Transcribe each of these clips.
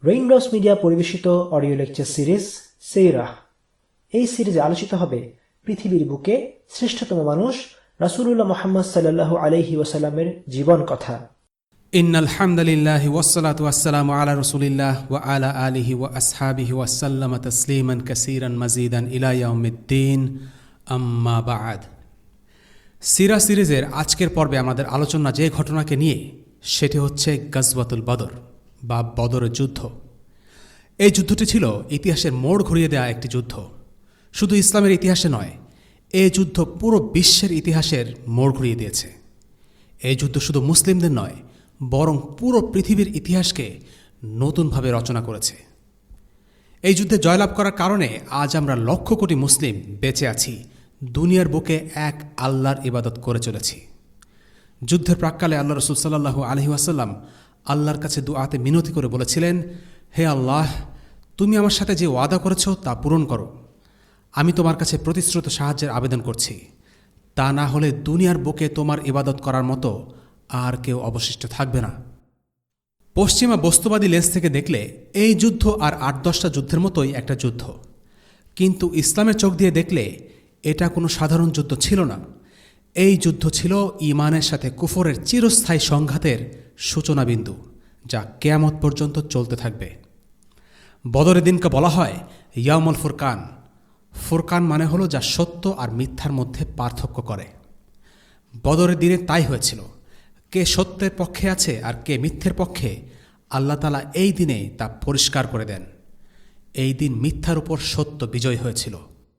Raindrops media পরিবেশিত audio lecture series সেইরাহ। এই সিরিজে আলোচিত হবে পৃথিবীর বুকে শ্রেষ্ঠতম মানুষ রাসূলুল্লাহ মুহাম্মদ সাল্লাল্লাহু আলাইহি ওয়াসাল্লামের জীবন কথা। ইন্নাল হামদুলিল্লাহি ওয়াসসালাতু ওয়াসসালামু আলা রাসূলিল্লাহ ওয়া আলা আলিহি ওয়া আসহাবিহি ওয়া সাল্লামা তাসলিমান কাসীরান মাজিদান ইলা ইয়াউমিদ্দিন, আম্মা বা'দ। সিরা সিরিজের আজকের পর্বে আমাদের আলোচনা যে ঘটনাকে নিয়ে, সেটি হচ্ছে গাজওয়াতুল বদর বা বদরের যুদ্ধ। এই যুদ্ধটি ছিল ইতিহাসের মোড় ঘুরিয়ে দেওয়া একটি যুদ্ধ। শুধু ইসলামের ইতিহাসে নয়, এই যুদ্ধ পুরো বিশ্বের ইতিহাসের মোড় ঘুরিয়ে দিয়েছে। এই যুদ্ধ শুধু মুসলিমদের নয়, বরং পুরো পৃথিবীর ইতিহাসকে নতুনভাবে রচনা করেছে। এই যুদ্ধে জয়লাভ করার কারণে আজ আমরা লক্ষ কোটি মুসলিম বেঁচে আছি, দুনিয়ার বুকে এক আল্লাহর ইবাদত করে চলেছি। যুদ্ধের প্রাক্কালে আল্লাহ রাসূল সাল্লাল্লাহু আলাইহি ওয়াসাল্লাম আল্লাহর কাছে দুআতে মিনতি করে বলেছিলেন, হে আল্লাহ, তুমি আমার সাথে যে ওয়াদা করেছ তা পূরণ করো। আমি তোমার কাছে প্রতিশ্রুত সাহায্যের আবেদন করছি, তা না হলে দুনিয়ার বুকে তোমার ইবাদত করার মতো আর কেউ অবশিষ্ট থাকবে না। পশ্চিমা বস্তুবাদী লেন্স থেকে দেখলে এই যুদ্ধ আর ৮-১০টা যুদ্ধের মতোই একটা যুদ্ধ, কিন্তু ইসলামের চোখ দিয়ে দেখলে এটা কোনো সাধারণ যুদ্ধ ছিল না। এই যুদ্ধ ছিল ঈমানের সাথে কুফরের চিরস্থায়ী সংঘাতের সূচনা বিন্দু, যা কিয়ামত পর্যন্ত চলতে থাকবে। বদরের দিনকে বলা হয় ইয়াউমুল ফুরকান। ফুরকান মানে হলো যা সত্য আর মিথ্যার মধ্যে পার্থক্য করে। বদরের দিনে তাই হয়েছিল। কে সত্যের পক্ষে আছে আর কে মিথ্যের পক্ষে, আল্লাহ তাআলা এই দিনে তা পরিষ্কার করে দেন। এই দিন মিথ্যার উপর সত্য বিজয় হয়েছিল।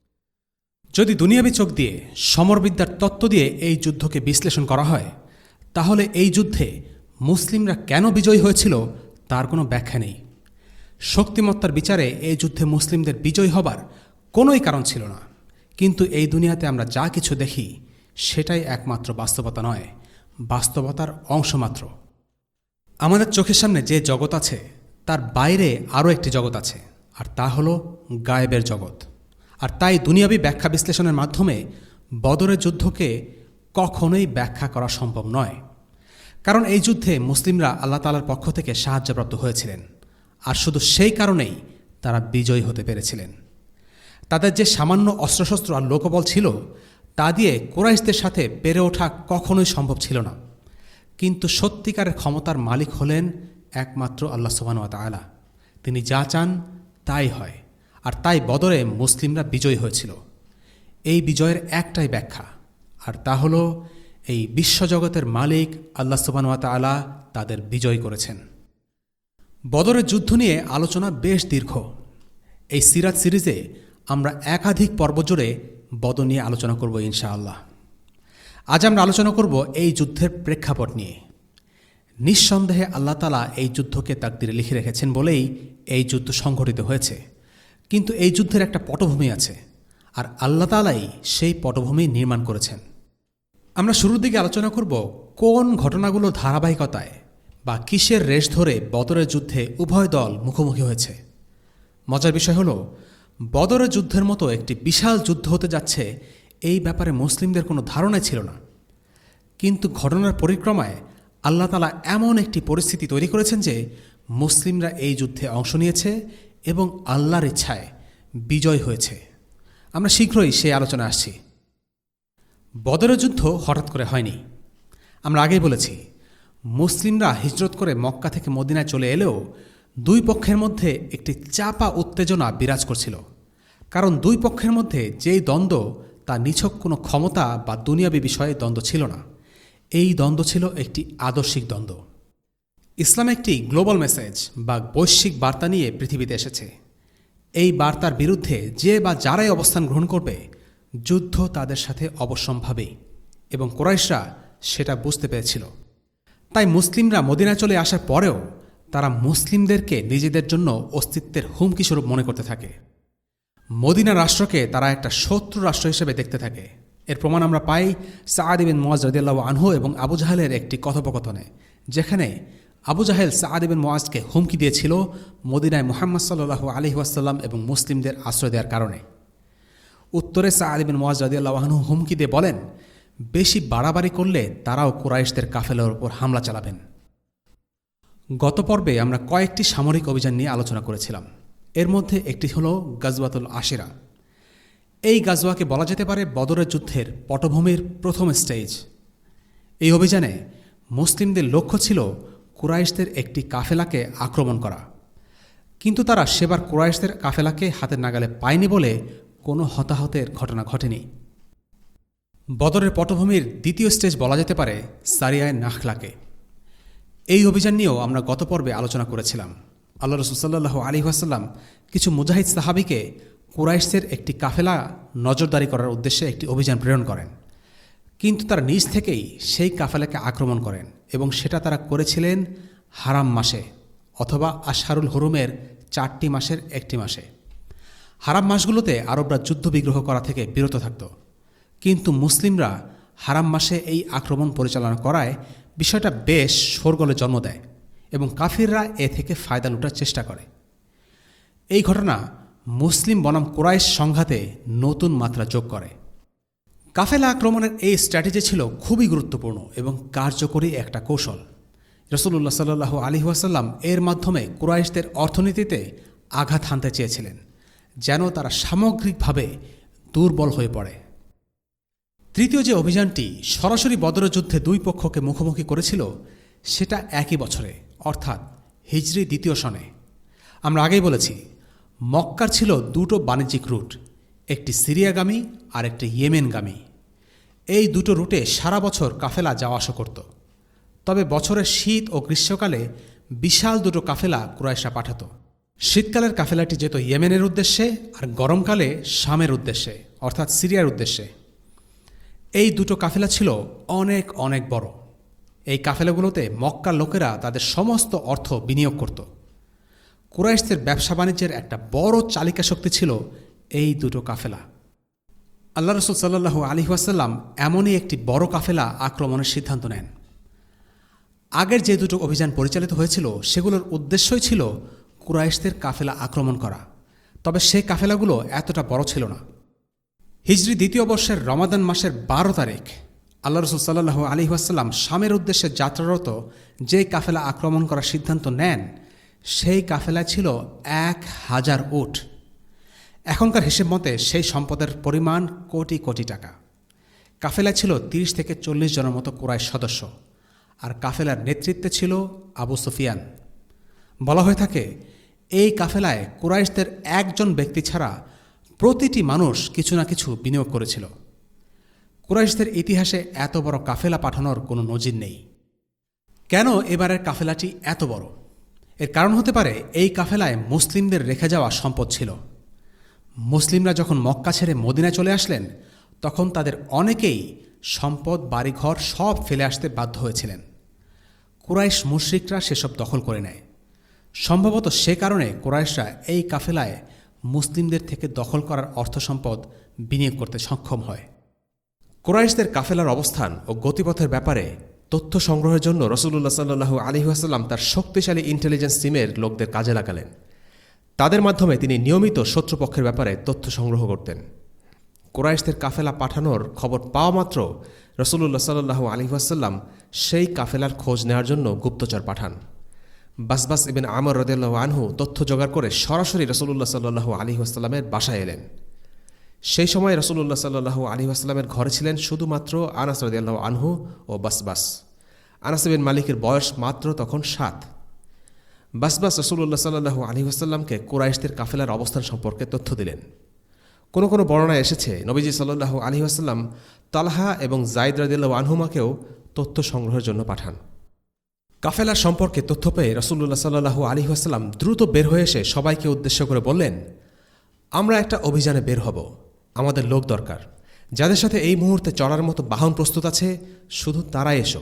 যদি দুনিয়াবি চোখ দিয়ে, সমরবিদ্যার তত্ত্ব দিয়ে এই যুদ্ধকে বিশ্লেষণ করা হয়, তাহলে এই যুদ্ধে মুসলিমরা কেন বিজয়ী হয়েছিল তার কোনো ব্যাখ্যা নেই। শক্তিমত্তার বিচারে এই যুদ্ধে মুসলিমদের বিজয়ী হবার কোনোই কারণ ছিল না। কিন্তু এই দুনিয়াতে আমরা যা কিছু দেখি, সেটাই একমাত্র বাস্তবতা নয়, বাস্তবতার অংশ মাত্র। আমাদের চোখের সামনে যে জগৎ আছে, তার বাইরে আরও একটি জগৎ আছে, আর তা হলো গায়েবের জগৎ। আর তাই দুনিয়াবি ব্যাখ্যা বিশ্লেষণের মাধ্যমে বদরের যুদ্ধকে কখনোই ব্যাখ্যা করা সম্ভব নয়। কারণ এই যুদ্ধে মুসলিমরা আল্লাহ তাআলার পক্ষ থেকে সাহায্যপ্রাপ্ত হয়েছিলেন, আর শুধু সেই কারণেই তারা বিজয়ী হতে পেরেছিলেন। তাদের যে সামান্য অস্ত্রশস্ত্র আর লোকবল ছিল, তা দিয়ে কুরাইশদের সাথে পেরে ওঠা কখনোই সম্ভব ছিল না। কিন্তু সত্যিকারের ক্ষমতার মালিক হলেন একমাত্র আল্লাহ সুবহানাহু ওয়া তাআলা। তিনি যা চান তাই হয়, আর তাই বদরে মুসলিমরা বিজয়ী হয়েছিল। এই বিজয়ের একটাই ব্যাখ্যা, আর তা হলো এই বিশ্বজগতের মালিক আল্লাহ সুবহানাহু ওয়া তাআলা তাদের বিজয় করেছেন। বদরের যুদ্ধ নিয়ে আলোচনা বেশ দীর্ঘ। এই সিরাত সিরিজে আমরা একাধিক পর্ব জুড়ে বদর নিয়ে আলোচনা করব ইনশাআল্লাহ। আজ আমরা আলোচনা করব এই যুদ্ধের প্রেক্ষাপট নিয়ে। নিঃসন্দেহে আল্লাহ তাআলা এই যুদ্ধকে তাকদীরে লিখে রেখেছেন বলেই এই যুদ্ধ সংঘটিত হয়েছে। কিন্তু এই যুদ্ধের একটা পটভূমি আছে, আর আল্লাহ তাআলাই সেই পটভূমি নির্মাণ করেছেন। আমরা শুরুর দিকে আলোচনা করব কোন ঘটনাগুলো ধারাবাহিকতায় বা কিসের রেশ ধরে বদরের যুদ্ধে উভয় দল মুখোমুখি হয়েছে। মজার বিষয় হলো, বদরের যুদ্ধের মতো একটি বিশাল যুদ্ধ হতে যাচ্ছে, এই ব্যাপারে মুসলিমদের কোনো ধারণাই ছিল না। কিন্তু ঘটনার পরিক্রমায় আল্লাহ তাআলা এমন একটি পরিস্থিতি তৈরি করেছেন যে মুসলিমরা এই যুদ্ধে অংশ নিয়েছে এবং আল্লাহর ইচ্ছায় বিজয় হয়েছে। আমরা শীঘ্রই সেই আলোচনায় আসছি। বদরের যুদ্ধ হঠাৎ করে হয়নি। আমরা আগেই বলেছি, মুসলিমরা হিজরত করে মক্কা থেকে মদিনায় চলে এলেও দুই পক্ষের মধ্যে একটি চাপা উত্তেজনা বিরাজ করছিল। কারণ দুই পক্ষের মধ্যে যেই দ্বন্দ্ব, তা নিছক কোনো ক্ষমতা বা দুনিয়াবী বিষয়ে দ্বন্দ্ব ছিল না। এই দ্বন্দ্ব ছিল একটি আদর্শিক দ্বন্দ্ব। ইসলাম একটি গ্লোবাল মেসেজ বা বৈশ্বিক বার্তা নিয়ে পৃথিবীতে এসেছে। এই বার্তার বিরুদ্ধে যে বা যারাই অবস্থান গ্রহণ করবে, যুদ্ধ তাদের সাথে অবশ্যম্ভাবী, এবং কুরাইশরা সেটা বুঝতে পেরেছিল। তাই মুসলিমরা মদিনায় চলে আসার পরেও তারা মুসলিমদেরকে নিজেদের জন্য অস্তিত্বের হুমকি স্বরূপ মনে করতে থাকে। মদিনা রাষ্ট্রকে তারা একটা শত্রু রাষ্ট্র হিসেবে দেখতে থাকে। এর প্রমাণ আমরা পাই সাআদ ইবনে মুআয রাদিয়াল্লাহু আনহু এবং আবু জাহেলের একটি কথোপকথনে, যেখানে আবু জাহেল সাআদ ইবনে মুআযকে হুমকি দিয়েছিল মদিনায় মুহাম্মদ সাল্লাল্লাহু আলাইহি ওয়াসাল্লাম এবং মুসলিমদের আশ্রয় দেওয়ার কারণে। উত্তরে সাআদ ইবনে মুআয রাদিয়াল্লাহু আনহু হুমকি দিয়ে বলেন, বেশি বাড়াবাড়ি করলে তারাও কুরাইশদের কাফেলার উপর হামলা চালাবেন। গত পর্বে আমরা কয়েকটি সামরিক অভিযান নিয়ে আলোচনা করেছিলাম। এর মধ্যে একটি হল গাজওয়াতুল আশিরা। এই গাজওয়াকে বলা যেতে পারে বদরের যুদ্ধের পটভূমির প্রথম স্টেজ। এই অভিযানে মুসলিমদের লক্ষ্য ছিল কুরাইশদের একটি কাফেলাকে আক্রমণ করা, কিন্তু তারা সেবার কুরাইশদের কাফেলাকে হাতের নাগালে পায়নি বলে কোনো হতাহতের ঘটনা ঘটেনি। বদরের পটভূমির দ্বিতীয় স্টেজ বলা যেতে পারে সারিয়ায় নাখলাকে। এই অভিযান নিয়েও আমরা গত পর্বে আলোচনা করেছিলাম। আল্লাহ রাসূল সাল্লাল্লাহু আলাইহি ওয়াসাল্লাম কিছু মুজাহিদ সাহাবীকে কুরাইশদের একটি কাফেলা নজরদারি করার উদ্দেশ্যে একটি অভিযান প্রেরণ করেন, কিন্তু তারা নিজ থেকেই সেই কাফেলাকে আক্রমণ করেন এবং সেটা তারা করেছিলেন হারাম মাসে অথবা আশহারুল হুরুমের 4টি মাসের একটি মাসে। হারাম মাসগুলোতে আরবরা যুদ্ধ বিগ্রহ করা থেকে বিরত থাকত, কিন্তু মুসলিমরা হারাম মাসে এই আক্রমণ পরিচালনা করায় বিষয়টা বেশ শোরগোলের জন্ম দেয় এবং কাফিররা এ থেকে ফায়দা লুটার চেষ্টা করে। এই ঘটনা মুসলিম বনাম কুরাইশ সংঘাতে নতুন মাত্রা যোগ করে। কাফেলা আক্রমণের এই স্ট্র্যাটেজি ছিল খুবই গুরুত্বপূর্ণ এবং কার্যকরী একটা কৌশল। রাসূলুল্লাহ সাল্লাল্লাহু আলাইহি ওয়াসাল্লাম এর মাধ্যমে কুরাইশদের অর্থনীতিতে আঘাত হানতে চেয়েছিলেন, যেন তারা সামগ্রিকভাবে দুর্বল হয়ে পড়ে। তৃতীয় যে অভিযানটি সরাসরি বদরের যুদ্ধে দুই পক্ষকে মুখোমুখি করেছিল, সেটা একই বছরে অর্থাৎ হিজরি 2য় সনে। আমরা আগেই বলেছি মক্কার ছিল দুটো বাণিজ্যিক রুট, একটি সিরিয়াগামী আর একটি ইয়েমেনগামী। এই দুটো রুটে সারা বছর কাফেলা যাওয়া আসা করত। তবে বছরের শীত ও গ্রীষ্মকালে বিশাল দুটো কাফেলা কুরাইশরা পাঠাত। শীতকালের কাফেলাটি যেত ইয়েমেনের উদ্দেশ্যে আর গরমকালে শামের উদ্দেশ্যে অর্থাৎ সিরিয়ার উদ্দেশ্যে। এই দুটো কাফেলা ছিল অনেক অনেক বড়। এই কাফেলাগুলোতে মক্কার লোকেরা তাদের সমস্ত অর্থ বিনিয়োগ করত। কুরাইশদের ব্যবসা বাণিজ্যের একটা বড় চালিকা শক্তি ছিল এই দুটো কাফেলা। আল্লাহ রাসূল সাল্লাল্লাহু আলাইহি ওয়াসাল্লাম এমনই একটি বড় কাফেলা আক্রমণের সিদ্ধান্ত নেন। আগের যে দুটো অভিযান পরিচালিত হয়েছিল সেগুলোর উদ্দেশ্যই ছিল কুরাইশদের কাফেলা আক্রমণ করা, তবে সেই কাফেলাগুলো এতটা বড় ছিল না। হিজরি 2য় বর্ষের রমাদান মাসের 12 তারিখ আল্লাহ রাসূল সাল্লাল্লাহু আলাইহি ওয়াসাল্লাম শামের উদ্দেশ্যে যাত্রারত যে কাফেলা আক্রমণ করার সিদ্ধান্ত নেন, সেই কাফেলায় ছিল 1000 উট। এখনকার হিসেব মতে সেই সম্পদের পরিমাণ কোটি কোটি টাকা। কাফেলায় ছিল 30 থেকে 40 জনের মতো কুরাইশ সদস্য, আর কাফেলার নেতৃত্বে ছিল আবু সুফিয়ান। বলা হয়ে থাকে এই কাফেলায় কুরাইশদের একজন ব্যক্তি ছাড়া প্রতিটি মানুষ কিছু না কিছু বিনিয়োগ করেছিল। কুরাইশদের ইতিহাসে এত বড় কাফেলা পাঠানোর কোনো নজির নেই। কেন এবারের কাফেলাটি এত বড়? এর কারণ হতে পারে এই কাফেলায় মুসলিমদের রেখে যাওয়া সম্পদ ছিল। মুসলিমরা যখন মক্কা ছেড়ে মদিনায় চলে আসলেন, তখন তাদের অনেকেই সম্পদ বাড়িঘর সব ফেলে আসতে বাধ্য হয়েছিলেন। কুরাইশ মুশরিকরা সেসব দখল করে নেয়। সম্ভবত সে কারণে কুরাইশরা এই কাফেলায় মুসলিমদের থেকে দখল করার অর্থ সম্পদ বিনিয়োগ করতে সক্ষম হয়। কুরাইশদের কাফেলার অবস্থান ও গতিপথের ব্যাপারে তথ্য সংগ্রহের জন্য রাসূলুল্লাহ সাল্লাল্লাহু আলাইহি ওয়াসাল্লাম তার শক্তিশালী ইন্টেলিজেন্স টিমের লোকদের কাজে লাগালেন। তাদের মাধ্যমে তিনি নিয়মিত শত্রুপক্ষের ব্যাপারে তথ্য সংগ্রহ করতেন। কুরাইশদের কাফেলা পাঠানোর খবর পাওয়া মাত্র রাসূলুল্লাহ সাল্লাল্লাহু আলাইহি ওয়াসাল্লাম সেই কাফেলার খোঁজ নেওয়ার জন্য গুপ্তচর পাঠান। বাসবাস ইবনে আমর রাদিয়াল্লাহু আনহু তথ্য জোগাড় করে সরাসরি রাসূলুল্লাহ সাল্লাল্লাহু আলাইহি ওয়াসাল্লামের বাসায় এলেন। সেই সময় রাসূলুল্লাহ সাল্লাল্লাহু আলাইহি ওয়াসাল্লামের ঘরে ছিলেন শুধুমাত্র আনাস রাদিয়াল্লাহু আনহু ও বাসবাস। আনাস বিন মালিকের বয়স মাত্র তখন 7। বাসবাস রাসূলুল্লাহ সাল্লাল্লাহু আলাইহি ওয়াসাল্লামকে কুরাইশদের কাফেলার অবস্থান সম্পর্কে তথ্য দিলেন। কোনো কোনো বর্ণনায় এসেছে নবীজি সাল্লাল্লাহু আলাইহি ওয়াসাল্লাম তালহা এবং যায়েদ রাদিয়াল্লাহু আনহুমাকেও তথ্য সংগ্রহের জন্য পাঠান। কাফেলার সম্পর্কে তথ্য পেয়ে রাসূলুল্লাহ সাল্লাল্লাহু আলাইহি ওয়াসাল্লাম দ্রুত বের হয়ে এসে সবাইকে উদ্দেশ্য করে বললেন, আমরা একটা অভিযানে বের হব। আমাদের লোক দরকার। যাদের সাথে এই মুহূর্তে চড়ার মতো বাহন প্রস্তুত আছে, শুধু তারাই এসো।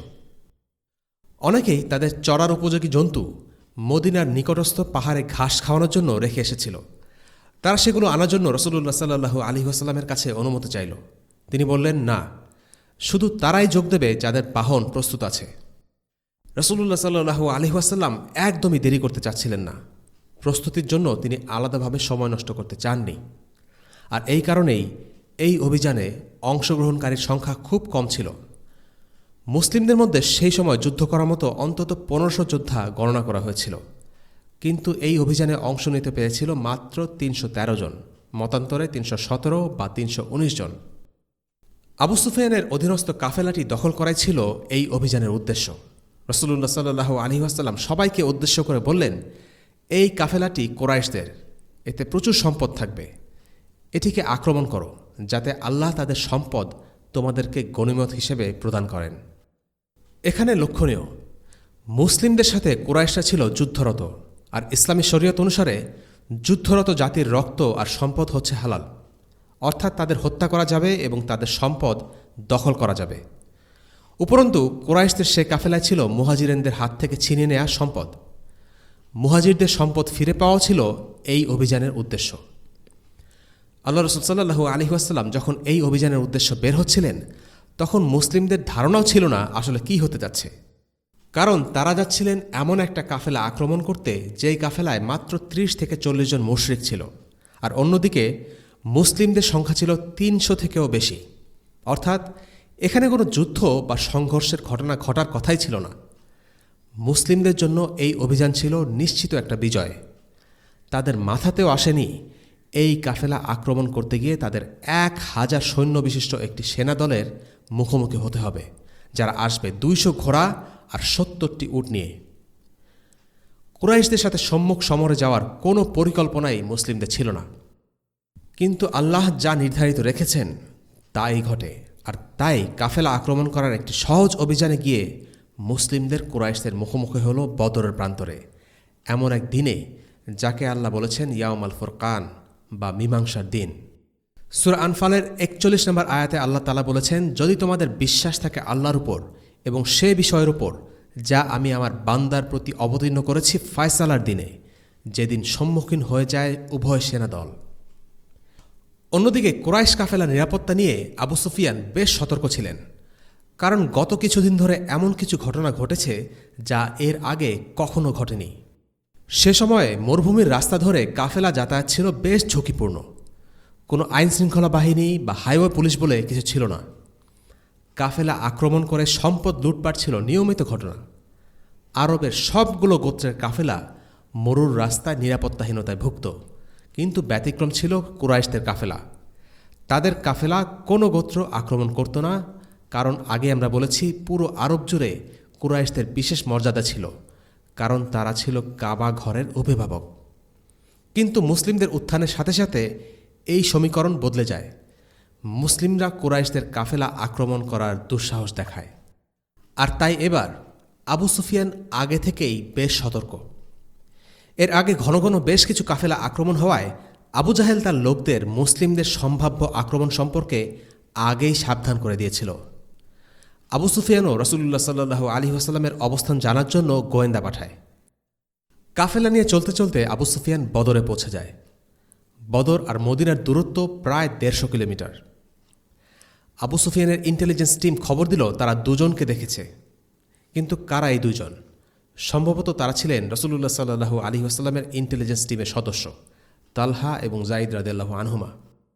অনেকেই তাদের চড়ার উপযোগী জন্তু মদিনার নিকটস্থ পাহাড়ে ঘাস খাওয়ানোর জন্য রেখে এসেছিল। তারা সেগুলো আনার জন্য রাসূলুল্লাহ সাল্লাল্লাহু আলাইহি ওয়াসাল্লামের কাছে অনুমতি চাইল। তিনি বললেন, না, শুধু তারাই যোগ দেবে যাদের বাহন প্রস্তুত আছে। রাসূলুল্লাহ সাল্লাল্লাহু আলাইহি ওয়াসাল্লাম একদমই দেরি করতে চাচ্ছিলেন না। প্রস্তুতির জন্য তিনি আলাদাভাবে সময় নষ্ট করতে চাননি। আর এই কারণেই এই অভিযানে অংশগ্রহণকারীর সংখ্যা খুব কম ছিল। মুসলিমদের মধ্যে সেই সময় যুদ্ধ করার মতো অন্তত 1500 যোদ্ধা গণনা করা হয়েছিল, কিন্তু এই অভিযানে অংশ নিতে পেরেছিল মাত্র 313 জন, মতান্তরে 317 বা 319 জন। আবু সুফিয়ানের অধীনস্থ কাফেলাটি দখল করাই ছিল এই অভিযানের উদ্দেশ্য। রাসূলুল্লাহ সাল্লাল্লাহু আলাইহি ওয়াসাল্লাম সবাইকে উদ্দেশ্য করে বললেন, এই কাফেলাটি কুরাইশদের, এতে প্রচুর সম্পদ থাকবে, এটিকে আক্রমণ করো, যাতে আল্লাহ তাদের সম্পদ তোমাদেরকে গনিমত হিসেবে প্রদান করেন। এখানে লক্ষণীয়, মুসলিমদের সাথে কুরাইশরা ছিল যুদ্ধরত, আর ইসলামী শরীয়ত অনুসারে যুদ্ধরত জাতির রক্ত আর সম্পদ হচ্ছে হালাল, অর্থাৎ তাদের হত্যা করা যাবে এবং তাদের সম্পদ দখল করা যাবে। উপরন্তু কুরাইশদের সে কাফেলায় ছিল মুহাজিরিনদের হাত থেকে ছিনিয়ে নেয়া সম্পদ। মুহাজিরদের সম্পদ ফিরে পাওয়া ছিল এই অভিযানের উদ্দেশ্য। আল্লাহ রাসূল সাল্লাল্লাহু আলাইহি ওয়াসাল্লাম যখন এই অভিযানের উদ্দেশ্য বের হচ্ছিলেন, তখন মুসলিমদের ধারণাও ছিল না আসলে কি হতে যাচ্ছে, কারণ তারা যাচ্ছিলেন এমন একটা কাফেলা আক্রমণ করতে যেই কাফেলায় মাত্র 30 থেকে 40 জন মুশরিক ছিল, আর অন্যদিকে মুসলিমদের সংখ্যা ছিল 300 থেকেও বেশি। অর্থাৎ এখানে কোনো যুদ্ধ বা সংঘর্ষের ঘটনা ঘটার কথাই ছিল না। মুসলিমদের জন্য এই অভিযান ছিল নিশ্চিত একটা বিজয়। তাদের মাথাতেও আসেনি এই কাফেলা আক্রমণ করতে গিয়ে তাদের 1000 সৈন্য বিশিষ্ট একটি সেনাদলের মুখোমুখি হতে হবে, যারা আসবে 200 ঘোড়া আর 70টি উট নিয়ে। কুরাইশদের সাথে সম্মুখ সমরে যাওয়ার কোনো পরিকল্পনাই মুসলিমদের ছিল না, কিন্তু আল্লাহ যা নির্ধারিত রেখেছেন তাই ঘটে। আর তাই কাফেলা আক্রমণ করার একটি সহজ অভিযানে গিয়ে মুসলিমদের কুরাইশদের মুখোমুখি হল বদরের প্রান্তরে, এমন এক দিনে যাকে আল্লাহ বলেছেন ইয়াউমাল ফুরকান বা মীমাংসার দিন। সূরা আনফালের 41 নম্বর আয়াতে আল্লাহ তাআলা বলেছেন, যদি তোমাদের বিশ্বাস থাকে আল্লাহর উপর এবং সে বিষয়ের উপর যা আমি আমার বান্দার প্রতি অবতীর্ণ করেছি ফায়সালার দিনে, যেদিন সম্মুখীন হয়ে যায় উভয় সেনাদল। অন্যদিকে কুরাইশ কাফেলা নিরাপত্তা নিয়ে আবু সুফিয়ান বেশ সতর্ক ছিলেন, কারণ গত কিছুদিন ধরে এমন কিছু ঘটনা ঘটেছে যা এর আগে কখনো ঘটেনি। সে সময়ে মরুভূমির রাস্তা ধরে কাফেলা যাতায়াত ছিল বেশ ঝুঁকিপূর্ণ। কোনো আইনশৃঙ্খলা বাহিনী বা হাইওয়ে পুলিশ বলে কিছু ছিল না। কাফেলা আক্রমণ করে সম্পদ লুটপাট ছিল নিয়মিত ঘটনা। আরবের সবগুলো গোত্রের কাফেলা মরুর রাস্তায় নিরাপত্তাহীনতায় ভুগত, কিন্তু ব্যতিক্রম ছিল কুরাইশদের কাফেলা। তাদের কাফেলা কোনো গোত্র আক্রমণ করত না, কারণ আগে আমরা বলেছি পুরো আরব জুড়ে কুরাইশদের বিশেষ মর্যাদা ছিল, কারণ তারা ছিল কাবা ঘরের অভিভাবক। কিন্তু মুসলিমদের উত্থানের সাথে সাথে এই সমীকরণ বদলে যায়। মুসলিমরা কুরাইশদের কাফেলা আক্রমণ করার দুঃসাহস দেখায়, আর তাই এবার আবু সুফিয়ান আগে থেকেই বেশ সতর্ক। এর আগে ঘন ঘন বেশ কিছু কাফেলা আক্রমণ হওয়ায় আবু জাহেল তার লোকদের মুসলিমদের সম্ভাব্য আক্রমণ সম্পর্কে আগেই সাবধান করে দিয়েছিল। আবু সুফিয়ানও রাসূলুল্লাহ সাল্লাল্লাহু আলাইহি ওয়াসাল্লামের অবস্থান জানার জন্য গোয়েন্দা পাঠায়। কাফেলা নিয়ে চলতে চলতে আবু সুফিয়ান বদরে পৌঁছে যায়। বদর আর মদিনার দূরত্ব প্রায় 150 কিলোমিটার। আবু সুফিয়ানের ইন্টেলিজেন্স টিম খবর দিল তারা দুজনকে দেখেছে, কিন্তু কারা এই দুজন? সম্ভবত তারা ছিলেন রাসূলুল্লাহ সাল্লাল্লাহু আলাইহি ওয়াসাল্লামের ইন্টেলিজেন্স টিমের সদস্য তালহা এবং যায়েদ রাদিয়াল্লাহু আনহুমা।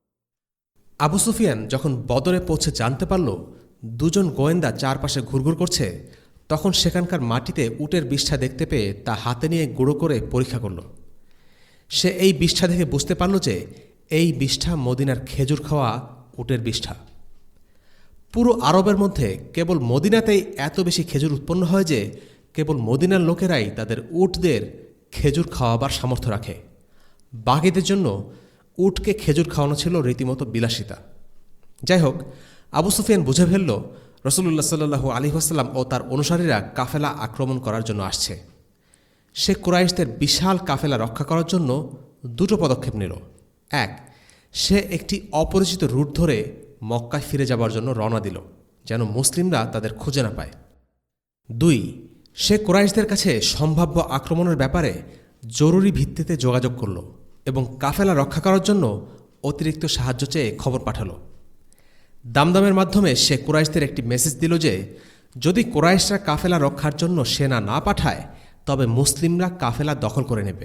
আবু সুফিয়ান যখন বদরে পৌঁছে জানতে পারল দুজন গোয়েন্দা চারপাশে ঘুরঘুর করছে, তখন সেখানকার মাটিতে উটের বিষ্ঠা দেখতে পেয়ে তা হাতে নিয়ে গুঁড়ো করে পরীক্ষা করল। সে এই বিষ্ঠা দেখে বুঝতে পারল যে এই বিষ্ঠা মদিনার খেজুর খাওয়া উটের বিষ্ঠা। পুরো আরবের মধ্যে কেবল মদিনাতেই এত বেশি খেজুর উৎপন্ন হয় যে কেবল মদিনার লোকেরাই তাদের উটদের খেজুর খাওয়াবার সামর্থ্য রাখে। বাকিদের জন্য উটকে খেজুর খাওয়ানো ছিল রীতিমতো বিলাসিতা। যাই হোক, আবু সুফিয়ান বুঝে ফেলল রাসূলুল্লাহ সাল্লাল্লাহু আলাইহি ওয়াসাল্লাম ও তার অনুসারীরা কাফেলা আক্রমণ করার জন্য আসছে। সে কুরাইশদের বিশাল কাফেলা রক্ষা করার জন্য দুটো পদক্ষেপ নিল। এক, সে একটি অপরিচিত রুট ধরে মক্কায় ফিরে যাবার জন্য রওনা দিল, যেন মুসলিমরা তাদের খুঁজে না পায়। দুই, সে কুরাইশদের কাছে সম্ভাব্য আক্রমণের ব্যাপারে জরুরি ভিত্তিতে যোগাযোগ করল এবং কাফেলা রক্ষা করার জন্য অতিরিক্ত সাহায্য চেয়ে খবর পাঠালো। দামদামের মাধ্যমে সে কুরাইশদের একটি মেসেজ দিল যে যদি কুরাইশরা কাফেলা রক্ষার জন্য সেনা না পাঠায় তবে মুসলিমরা কাফেলা দখল করে নেবে।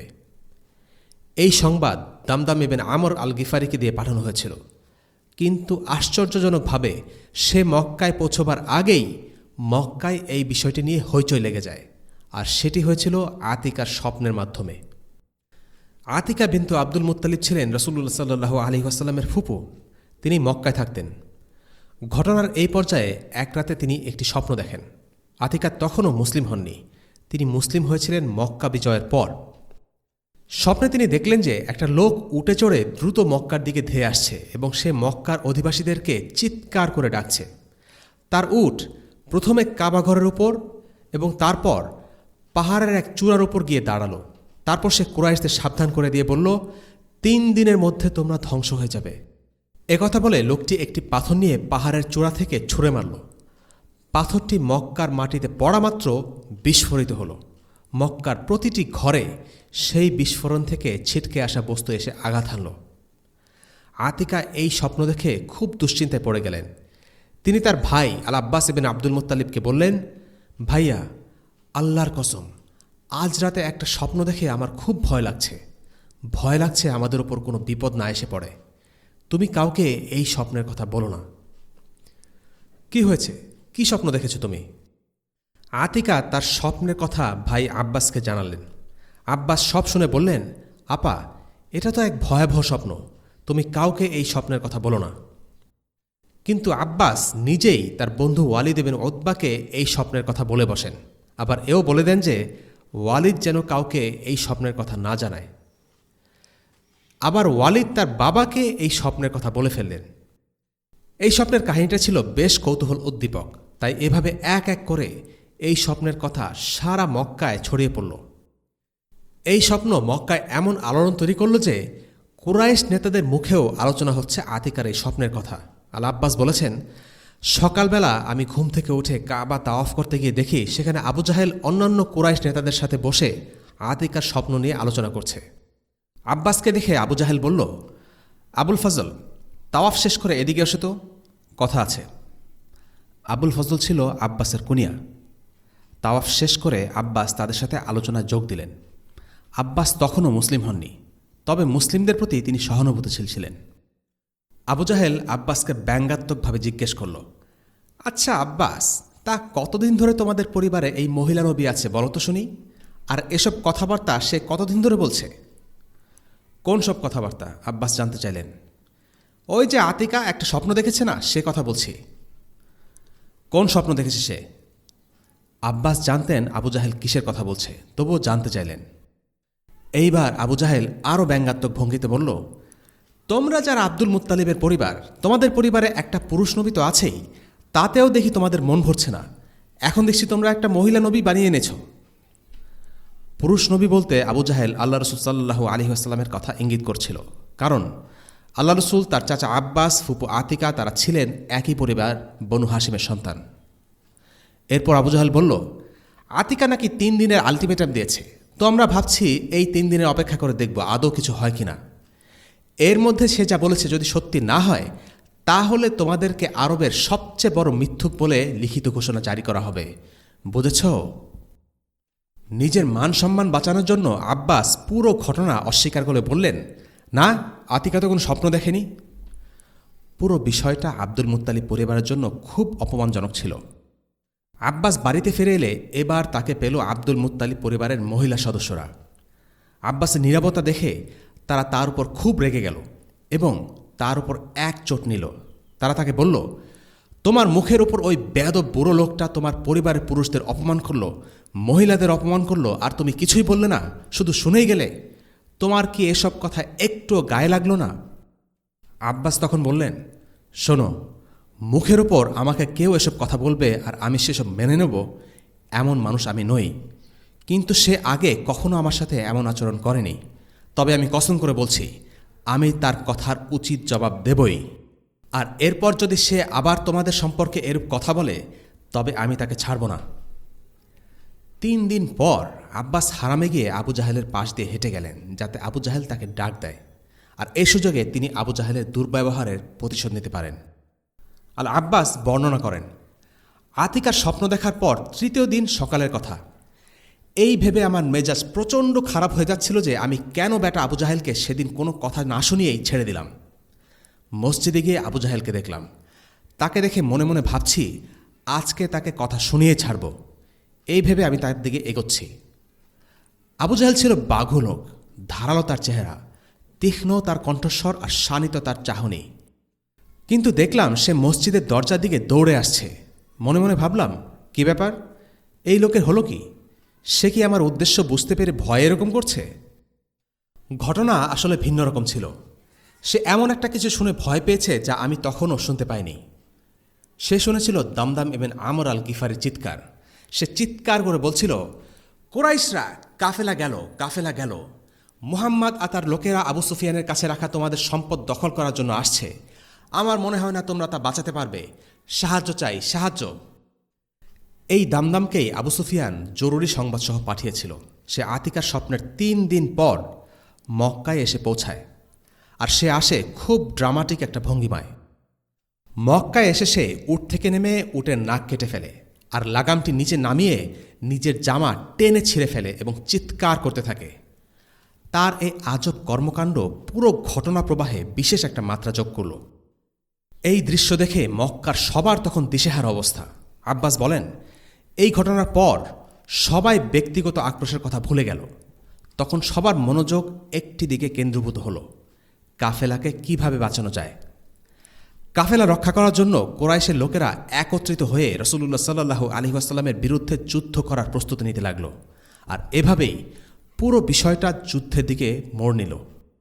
এই সংবাদ দামদাম ইবনে আমর আল গিফারিকে দিয়ে পাঠানো হয়েছিল, কিন্তু আশ্চর্যজনকভাবে সে মক্কায় পৌঁছবার আগেই মক্কায় এই বিষয়টি নিয়ে হইচই লেগে যায়, আর সেটি হয়েছিল আতিকার স্বপ্নের মাধ্যমে। আতিকা বিনতু আব্দুল মুত্তালিব ছিলেন রাসূলুল্লাহ সাল্লাল্লাহু আলাইহি ওয়াসাল্লামের ফুপু। তিনি মক্কায় থাকতেন। ঘটনার এই পর্যায়ে এক রাতে তিনি একটি স্বপ্ন দেখেন। আতিকা তখনও মুসলিম হননি, তিনি মুসলিম হয়েছিলেন মক্কা বিজয়ের পর। স্বপ্নে তিনি দেখলেন যে একটা লোক উটে চড়ে দ্রুত মক্কার দিকে ধেয়ে আসছে এবং সে মক্কার অধিবাসীদেরকে চিৎকার করে ডাকছে। তার উট প্রথমে কাবাঘরের উপর এবং তারপর পাহাড়ের এক চূড়ার উপর গিয়ে দাঁড়ালো। তারপর সে কুরাইশদের সাবধান করে দিয়ে বলল, 3 দিনের মধ্যে তোমরা ধ্বংস হয়ে যাবে। একথা বলে লোকটি একটি পাথর নিয়ে পাহাড়ের চূড়া থেকে ছুঁড়ে মারল। পাথরটি মক্কার মাটিতে পড়া মাত্র বিস্ফোরিত হল। মক্কার প্রতিটি ঘরে সেই বিস্ফোরণ থেকে ছিটকে আসা বস্তু এসে আঘাত হানল। আতিকা এই স্বপ্ন দেখে খুব দুশ্চিন্তায় পড়ে গেলেন। তিনি তার ভাই আল আব্বাস ইবনে আব্দুল মুত্তালিবকে বললেন, ভাইয়া, আল্লাহর কসম, আজ রাতে একটা স্বপ্ন দেখে আমার খুব ভয় লাগছে আমাদের ওপর কোনো বিপদ না এসে পড়ে। তুমি কাউকে এই স্বপ্নের কথা বলো না। কি হয়েছে? কি স্বপ্ন দেখেছো তুমি? আতিকা তার স্বপ্নের কথা ভাই আব্বাসকে জানালেন। আব্বাস সব শুনে বললেন, আপা, এটা তো এক ভয়াবহ স্বপ্ন, তুমি কাউকে এই স্বপ্নের কথা বলো না। কিন্তু আব্বাস নিজেই তার বন্ধু ওয়ালিদ ইবনে উতবাকে এই স্বপ্নের কথা বলে বসেন। আবার এও বলে দেন যে ওয়ালিদ যেন কাউকে এই স্বপ্নের কথা না জানায়। আবার ওয়ালিদ তার বাবাকে এই স্বপ্নের কথা বলে ফেললেন। এই স্বপ্নের কাহিনীটা ছিল বেশ কৌতূহল উদ্দীপক, তাই এভাবে এক এক করে এই স্বপ্নের কথা সারা মক্কায় ছড়িয়ে পড়ল। এই স্বপ্ন মক্কায় এমন আলোড়ন তৈরি করল যে কুরাইশ নেতাদের মুখেও আলোচনা হচ্ছে আতিকার এই স্বপ্নের কথা। আল আব্বাস বলেছেন, সকালবেলা আমি ঘুম থেকে উঠে কাবা তাওয়াফ করতে গিয়ে দেখি সেখানে আবু জাহেল অন্যান্য কুরাইশ নেতাদের সাথে বসে আতিকার স্বপ্ন নিয়ে আলোচনা করছে। আব্বাসকে দেখে আবু জাহেল বলল, আবুল ফজল, তাওয়াফ শেষ করে এদিকে এসো তো, কথা আছে। আবুল ফজল ছিল আব্বাসের কুনিয়া। তাওয়াফ শেষ করে আব্বাস তাদের সাথে আলোচনায় যোগ দিলেন। আব্বাস তখনও মুসলিম হননি, তবে মুসলিমদের প্রতি তিনি সহানুভূতিশীল ছিলেন। আবু জাহেল আব্বাসকে ব্যঙ্গাত্মকভাবে জিজ্ঞেস করল, আচ্ছা আব্বাস, তা কতদিন ধরে তোমাদের পরিবারে এই মহিলা নবী আছে বলো তো শুনি? আর এসব কথাবার্তা সে কতদিন ধরে বলছে? কোন সব কথাবার্তা? আব্বাস জানতে চাইলেন। ওই যে আতিকা একটা স্বপ্ন দেখেছে না, সে কথা বলছি। কোন স্বপ্ন দেখেছে সে? আব্বাস জানতেন আবু জাহেল কিসের কথা বলছে, তবুও জানতে চাইলেন। এইবার আবু জাহেল আরও ব্যঙ্গাত্মক ভঙ্গিতে বলল, তোমরা যারা আব্দুল মুত্তালিবের পরিবার, তোমাদের পরিবারে একটা পুরুষ নবী তো আছেই, তাতেও দেখি তোমাদের মন ভরছে না। এখন দেখছি তোমরা একটা মহিলা নবী বানিয়ে এনেছ। পুরুষ নবী বলতে আবু জাহেল আল্লাহ রসুল সাল্লাল্লাহু আলাইহি ওয়াসাল্লামের কথা ইঙ্গিত করছিল, কারণ আল্লাহ রসুল, তার চাচা আব্বাস, ফুপু আতিকা, তারা ছিলেন একই পরিবার, বনু হাশিমের সন্তান। এরপর আবু জাহেল বলল, আতিকা নাকি 3 দিনের আলটিমেটাম দিয়েছে, তো আমরা ভাবছি এই 3 দিনের অপেক্ষা করে দেখব আদৌ কিছু হয় কিনা। এর মধ্যে সে যা বলেছে যদি সত্যি না হয়, তাহলে তোমাদেরকে আরবের সবচেয়ে বড় মিথ্যুক বলে লিখিত ঘোষণা জারি করা হবে, বুঝেছ? নিজের মান সম্মান বাঁচানোর জন্য আব্বাস পুরো ঘটনা অস্বীকার করে বললেন, না, আতিকা তো কোনো স্বপ্ন দেখেনি। পুরো বিষয়টা আব্দুল মুত্তালিব পরিবারের জন্য খুব অপমানজনক ছিল। আব্বাস বাড়িতে ফিরে এলে এবার তাকে পেল আব্দুল মুত্তালিব পরিবারের মহিলা সদস্যরা। আব্বাসের নীরবতা দেখে তারা তার উপর খুব রেগে গেল এবং তার উপর এক চোট নিল। তারা তাকে বলল, তোমার মুখের উপর ওই বেয়াদব বুড়ো লোকটা তোমার পরিবারের পুরুষদের অপমান করলো, মহিলাদের অপমান করলো, আর তুমি কিছুই বললে না, শুধু শুনেই গেলে। তোমার কি এসব কথা একটু গায়ে লাগলো না? আব্বাস তখন বললেন, শোনো, মুখের ওপর আমাকে কেউ এসব কথা বলবে আর আমি সেসব মেনে নেব, এমন মানুষ আমি নই। কিন্তু সে আগে কখনো আমার সাথে এমন আচরণ করেনি। তবে আমি কসম করে বলছি, আমি তার কথার উচিত জবাব দেবই। আর এরপর যদি সে আবার তোমাদের সম্পর্কে এরূপ কথা বলে, তবে আমি তাকে ছাড়ব না। 3 দিন পর আব্বাস হারামে গিয়ে আবু জাহেলের পাশ দিয়ে হেঁটে গেলেন, যাতে আবু জাহেল তাকে ডাক দেয়, আর এই সুযোগে তিনি আবু জাহেলের দুর্ব্যবহারের প্রতিশোধ নিতে পারেন। আল আব্বাস বর্ণনা করেন, আতিকার স্বপ্ন দেখার পর 3য় দিন সকালের কথা। এই ভেবে আমার মেজাজ প্রচণ্ড খারাপ হয়ে যাচ্ছিল যে আমি কেন বেটা আবু জাহেলকে সেদিন কোনো কথা না শুনিয়েই ছেড়ে দিলাম। মসজিদে গিয়ে আবু জাহেলকে দেখলাম। তাকে দেখে মনে মনে ভাবছি, আজকে তাকে কথা শুনিয়ে ছাড়ব, এই ভেবে আমি তার দিকে এগোচ্ছি। আবু জাহেল ছিল বাঘু লোক, ধারালো তার চেহারা, তীক্ষ্ণ তার কণ্ঠস্বর আর শানিত তার চাহনি। কিন্তু দেখলাম সে মসজিদের দরজার দিকে দৌড়ে আসছে। মনে মনে ভাবলাম, কি ব্যাপার, এই লোকের হলো কি? সে কি আমার উদ্দেশ্য বুঝতে পেরে ভয় এরকম করছে? ঘটনা আসলে ভিন্ন রকম ছিল। সে এমন একটা কিছু শুনে ভয় পেয়েছে যা আমি তখনও শুনতে পাইনি। সে শুনেছিল দামদাম ইবনে আমর আল গিফারির চিৎকার। সে চিৎকার করে বলছিল, কুরাইশরা, কাফেলা গেল, কাফেলা গেল। মুহাম্মদ আর তার লোকেরা আবু সুফিয়ানের কাছে রাখা তোমাদের সম্পদ দখল করার জন্য আসছে। আমার মনে হয় না তোমরা তা বাঁচাতে পারবে। সাহায্য চাই, সাহায্য। এই দামদামকেই আবু সুফিয়ান জরুরি সংবাদসহ পাঠিয়েছিল। সে আতিকার স্বপ্নের 3 দিন পর মক্কায় এসে পৌঁছায়। আর সে আসে খুব ড্রামাটিক একটা ভঙ্গিমায়। মক্কায় এসে সে উট থেকে নেমে উটের নাক কেটে ফেলে, আর লাগামটি নিচে নামিয়ে নিজের জামা টেনে ছিঁড়ে ফেলে এবং চিৎকার করতে থাকে। তার এই আজব কর্মকাণ্ড পুরো ঘটনা প্রবাহে বিশেষ একটা মাত্রা যোগ করল। এই দৃশ্য দেখে মক্কার সবার তখন দিশেহারা অবস্থা। আব্বাস বলেন, এই ঘটনার পর সবাই ব্যক্তিগত আক্রোশের কথা ভুলে গেল। তখন সবার মনোযোগ একটি দিকে কেন্দ্রীভূত হল, কাফেলাকে কিভাবে বাঁচানো যায়। কাফেলা রক্ষা করার জন্য কুরাইশের লোকেরা একত্রিত হয়ে রাসূলুল্লাহ সাল্লাল্লাহু আলাইহি ওয়াসাল্লামের বিরুদ্ধে যুদ্ধ করার প্রস্তুতি নিতে লাগল। আর এভাবেই পুরো বিষয়টা যুদ্ধের দিকে মোড় নিল।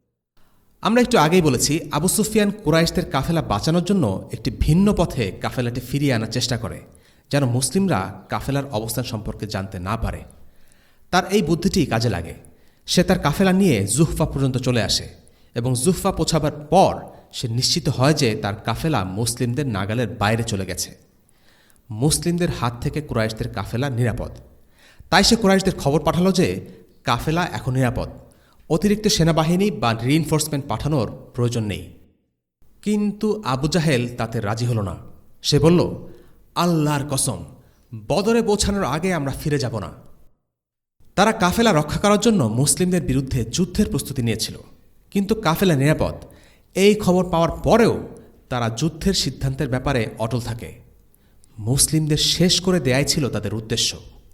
আমরা একটু আগেই বলেছি, আবু সুফিয়ান কুরাইশদের কাফেলা বাঁচানোর জন্য একটি ভিন্ন পথে কাফেলাটি ফিরিয়ে আনার চেষ্টা করে, যেন মুসলিমরা কাফেলার অবস্থান সম্পর্কে জানতে না পারে। তার এই বুদ্ধিটি কাজে লাগে। সে তার কাফেলা নিয়ে জুহফা পর্যন্ত চলে আসে এবং জুহফা পৌঁছাবার পর সে নিশ্চিত হয় যে তার কাফেলা মুসলিমদের নাগালের বাইরে চলে গেছে। মুসলিমদের হাত থেকে কুরাইশদের কাফেলা নিরাপদ। তাই সে কুরাইশদের খবর পাঠালো যে কাফেলা এখন নিরাপদ, অতিরিক্ত সেনাবাহিনী বা রিইনফোর্সমেন্ট পাঠানোর প্রয়োজন নেই। কিন্তু আবু জাহেল তাতে রাজি হল না। সে বলল, আল্লাহর কসম, বদরে পৌঁছানোর আগে আমরা ফিরে যাব না। তারা কাফেলা রক্ষা করার জন্য মুসলিমদের বিরুদ্ধে যুদ্ধের প্রস্তুতি নিয়েছিল, কিন্তু কাফেলা নিরাপদ এই খবর পাওয়ার পরেও তারা যুদ্ধের সিদ্ধান্তের ব্যাপারে অটল থাকে। মুসলিমদের শেষ করে দেয়াই ছিল তাদের উদ্দেশ্য।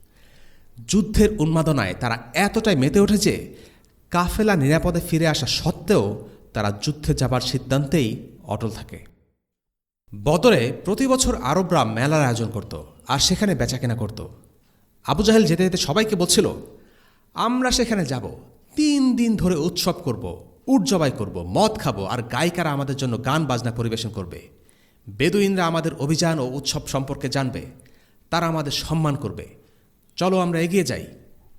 যুদ্ধের উন্মাদনায় তারা এতটাই মেতে ওঠে যে কাফেলা নিরাপদে ফিরে আসা সত্ত্বেও তারা যুদ্ধে যাবার সিদ্ধান্তেই অটল থাকে। বদরে প্রতি বছর আরবরা মেলার আয়োজন করত আর সেখানে বেচাকেনা করত। আবু জাহেল যেতে যেতে সবাইকে বলছিল, আমরা সেখানে যাব, 3 দিন ধরে উৎসব করব, উট জবাই করব, মদ খাবো, আর গায়িকারা আমাদের জন্য গান বাজনা পরিবেশন করবে। বেদুইনরা আমাদের অভিযান ও উৎসব সম্পর্কে জানবে, তারা আমাদের সম্মান করবে। চলো আমরা এগিয়ে যাই।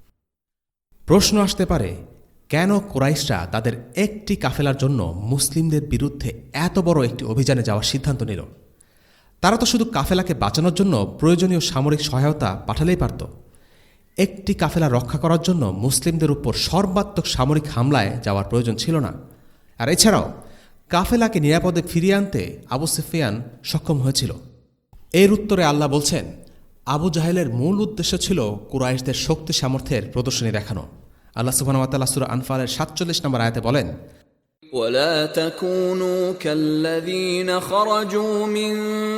প্রশ্ন আসতে পারে, কেন কুরাইশরা তাদের একটি কাফেলার জন্য মুসলিমদের বিরুদ্ধে এত বড় একটি অভিযানে যাওয়ার সিদ্ধান্ত নিল? তারা তো শুধু কাফেলাকে বাঁচানোর জন্য প্রয়োজনীয় সামরিক সহায়তা পাঠালেই পারত। একটি কাফেলা রক্ষা করার জন্য মুসলিমদের উপর সর্বাত্মক সামরিক হামলায় যাওয়ার প্রয়োজন ছিল না। আর এছাড়াও কাফেলাকে নিরাপদে ফিরিয়ে আনতে আবু সুফিয়ান সক্ষম হয়েছিল। এর উত্তরে আল্লাহ বলছেন, আবু জাহেলের মূল উদ্দেশ্য ছিল কুরাইশদের শক্তি সামর্থ্যের প্রদর্শনী দেখানো। আল্লাহ সুবহানাহু ওয়া তাআলা সূরা আনফালের 47 নম্বর আয়াতে বলেন, ولا تكونوا كالذين خرجوا من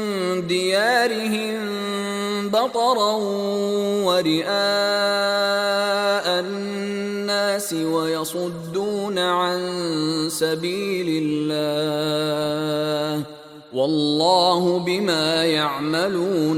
ديارهم بطرا ورئاء الناس ويصدون عن سبيل الله والله بما يعملون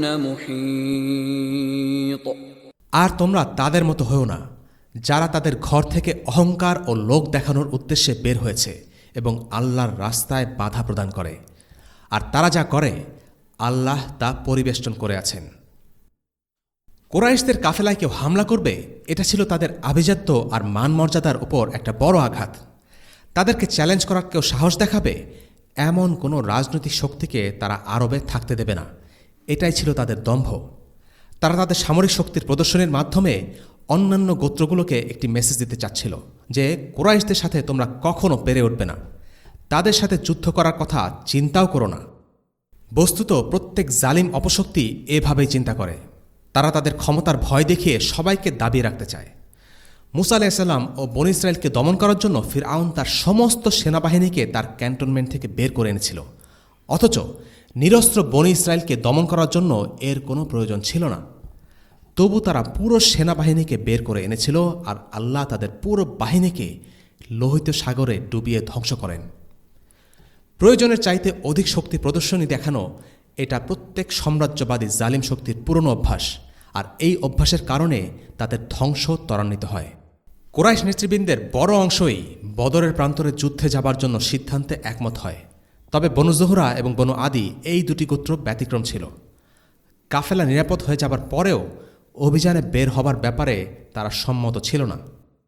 محيط। আর তোমরা তাদের মতো হও না যারা তাদের ঘর থেকে অহংকার ও লোক দেখানোর উদ্দেশ্যে বের হয়েছে এবং আল্লাহর রাস্তায় বাধা প্রদান করে। আর তারা যা করে আল্লাহ তা পরিবেষ্টন করে আছেন। কুরাইশদের কাফেলায় কেউ হামলা করবে, এটা ছিল তাদের আভিজাত্য আর মান মর্যাদার উপর একটা বড় আঘাত। তাদেরকে চ্যালেঞ্জ করার কেউ সাহস দেখাবে, এমন কোনো রাজনৈতিক শক্তিকে তারা আরবে থাকতে দেবে না। এটাই ছিল তাদের দম্ভ। তারা তাদের সামরিক শক্তির প্রদর্শনের মাধ্যমে অন্যান্য গোত্রগুলোকে একটি মেসেজ দিতে চাচ্ছিল যে কুরাইশদের সাথে তোমরা কখনো পেরে উঠবে না, তাদের সাথে যুদ্ধ করার কথা চিন্তাও করো না। বস্তুত প্রত্যেক জালিম অপশক্তি এভাবেই চিন্তা করে। তারা তাদের ক্ষমতার ভয় দেখিয়ে সবাইকে দাবিয়ে রাখতে চায়। মুসা আলাইহিস সালাম ও বনী ইসরাইলকে দমন করার জন্য ফিরআউন তার সমস্ত সেনাবাহিনীকে তার ক্যান্টনমেন্ট থেকে বের করে এনেছিল, অথচ নিরস্ত্র বনী ইসরায়েলকে দমন করার জন্য এর কোনো প্রয়োজন ছিল না। তবু তারা পুরো সেনাবাহিনীকে বের করে এনেছিল, আর আল্লাহ তাদের পুরো বাহিনীকে লোহিত সাগরে ডুবিয়ে ধ্বংস করেন। প্রয়োজনের চাইতে অধিক শক্তি প্রদর্শনী দেখানো এটা প্রত্যেক সাম্রাজ্যবাদী জালিম শক্তির পুরনো অভ্যাস, আর এই অভ্যাসের কারণে তাদের ধ্বংস ত্বরান্বিত হয়। কুরাইশ নেতৃবৃন্দের বড় অংশই বদরের প্রান্তরে যুদ্ধে যাবার জন্য সিদ্ধান্তে একমত হয়। তবে বনু জোহরা এবং বনু আদি এই দুটি গোত্র ব্যতিক্রম ছিল। কাফেলা নিরাপদ হয়ে যাবার পরেও অভিযানে বের হবার ব্যাপারে তারা সম্মত ছিল না।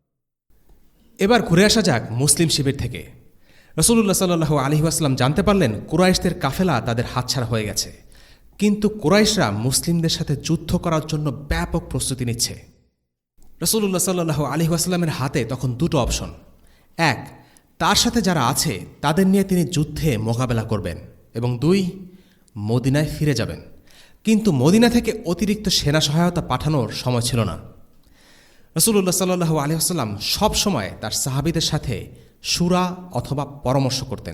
এবার ঘুরে আসা যাক মুসলিম শিবির থেকে। রাসূলুল্লাহ সাল্লাল্লাহু আলাইহি ওয়াসাল্লাম জানতে পারলেন কুরাইশদের কাফেলা তাদের হাতছাড়া হয়ে গেছে, কিন্তু কুরাইশরা মুসলিমদের সাথে যুদ্ধ করার জন্য ব্যাপক প্রস্তুতি নিচ্ছে। রাসূলুল্লাহ সাল্লাল্লাহু আলাইহি ওয়াসাল্লামের হাতে তখন দুটো অপশন। এক, তার সাথে যারা আছে তাদের নিয়ে তিনি যুদ্ধে মোকাবেলা করবেন, এবং দুই, মদিনায় ফিরে যাবেন। কিন্তু মদিনা থেকে অতিরিক্ত সেনা সহায়তা পাঠানোর সময় ছিল না। রাসূলুল্লাহ সাল্লাল্লাহু আলাইহি ওয়াসাল্লাম সব সময় তার সাহাবীদের সাথে শুরা অথবা পরামর্শ করতেন।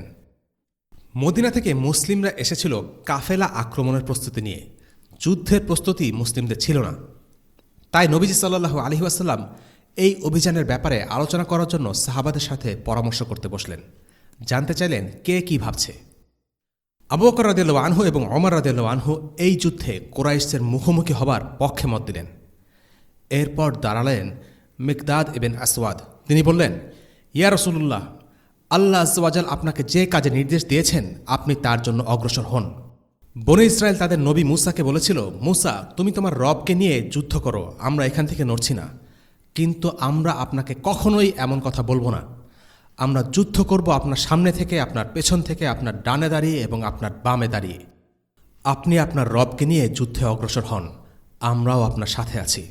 মদিনা থেকে মুসলিমরা এসেছিল কাফেলা আক্রমণের প্রস্তুতি নিয়ে, যুদ্ধের প্রস্তুতি মুসলিমদের ছিল না। তাই নবীজি সাল্লাল্লাহু আলাইহি ওয়াসাল্লাম এই অভিযানের ব্যাপারে আলোচনা করার জন্য সাহাবাদের সাথে পরামর্শ করতে বসলেন। জানতে চাইলেন কে কি ভাবছে। আবু বকর রাদিয়াল্লাহু আনহু এবং ওমর রাদিয়াল্লাহু আনহু এই যুদ্ধে কুরাইশদের মুখোমুখি হবার পক্ষে মত দিলেন। এরপর দাঁড়ালেন মিকদাদ ইবনে আসওয়াদ। তিনি বললেন, ইয়া রাসূলুল্লাহ, আল্লাহ আযজা ওয়া জাল আপনাকে যে কাজে নির্দেশ দিয়েছেন আপনি তার জন্য অগ্রসর হন। বনী ইসরায়েল তাদের নবী মূসাকে বলেছিল, মূসা, তুমি তোমার রবকে নিয়ে যুদ্ধ করো, আমরা এখান থেকে নড়ছি না। কিন্তু আমরা আপনাকে কখনোই এমন কথা বলবো না। আমরা যুদ্ধ করব আপনার সামনে থেকে, আপনার পেছন থেকে, আপনার ডানে দাঁড়িয়ে এবং আপনার বামে দাঁড়িয়ে। আপনি আপনার রবকে নিয়ে যুদ্ধে অগ্রসর হন, আমরাও আপনার সাথে আছি।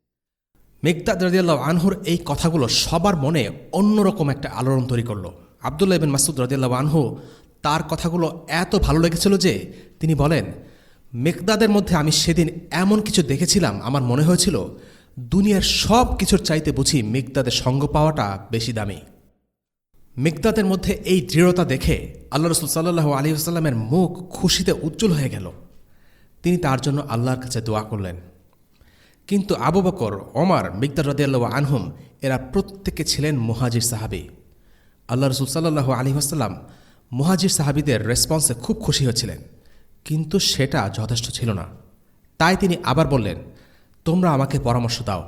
মিকদাদ রাদিয়াল্লাহু আনহুর এই কথাগুলো সবার মনে অন্যরকম একটা আলোড়ন তৈরি করল। আব্দুল্লাহ ইবনে মাসউদ রাদিয়াল্লাহু আনহু তার কথাগুলো এত ভালো লেগেছিল যে তিনি বলেন, মিকদাদের মধ্যে আমি সেদিন এমন কিছু দেখেছিলাম, আমার মনে হয়েছিল দুনিয়ার সব কিছুর চাইতে বুঝি মিকদাদের সঙ্গ পাওয়াটা বেশি দামি। মিকদাদের মধ্যে এই দৃঢ়তা দেখে আল্লাহ রাসূল সাল্লাল্লাহু আলাইহি ওয়াসাল্লামের মুখ খুশিতে উজ্জ্বল হয়ে গেল। তিনি তার জন্য আল্লাহর কাছে দোয়া করলেন। কিন্তু আবু বকর, ওমর, মিকদাদ রাদিয়াল্লাহু আনহুম এরা প্রত্যেকে ছিলেন মুহাজির সাহাবী। আল্লাহ রাসূল সাল্লাল্লাহু আলাইহি ওয়াসাল্লাম মুহাজির সাহাবীদের রেসপন্সে খুব খুশি হয়েছিলেন, কিন্তু সেটা যথেষ্ট ছিল না। তাই তিনি আবার বললেন, তোমরা আমাকে পরামর্শ দাও।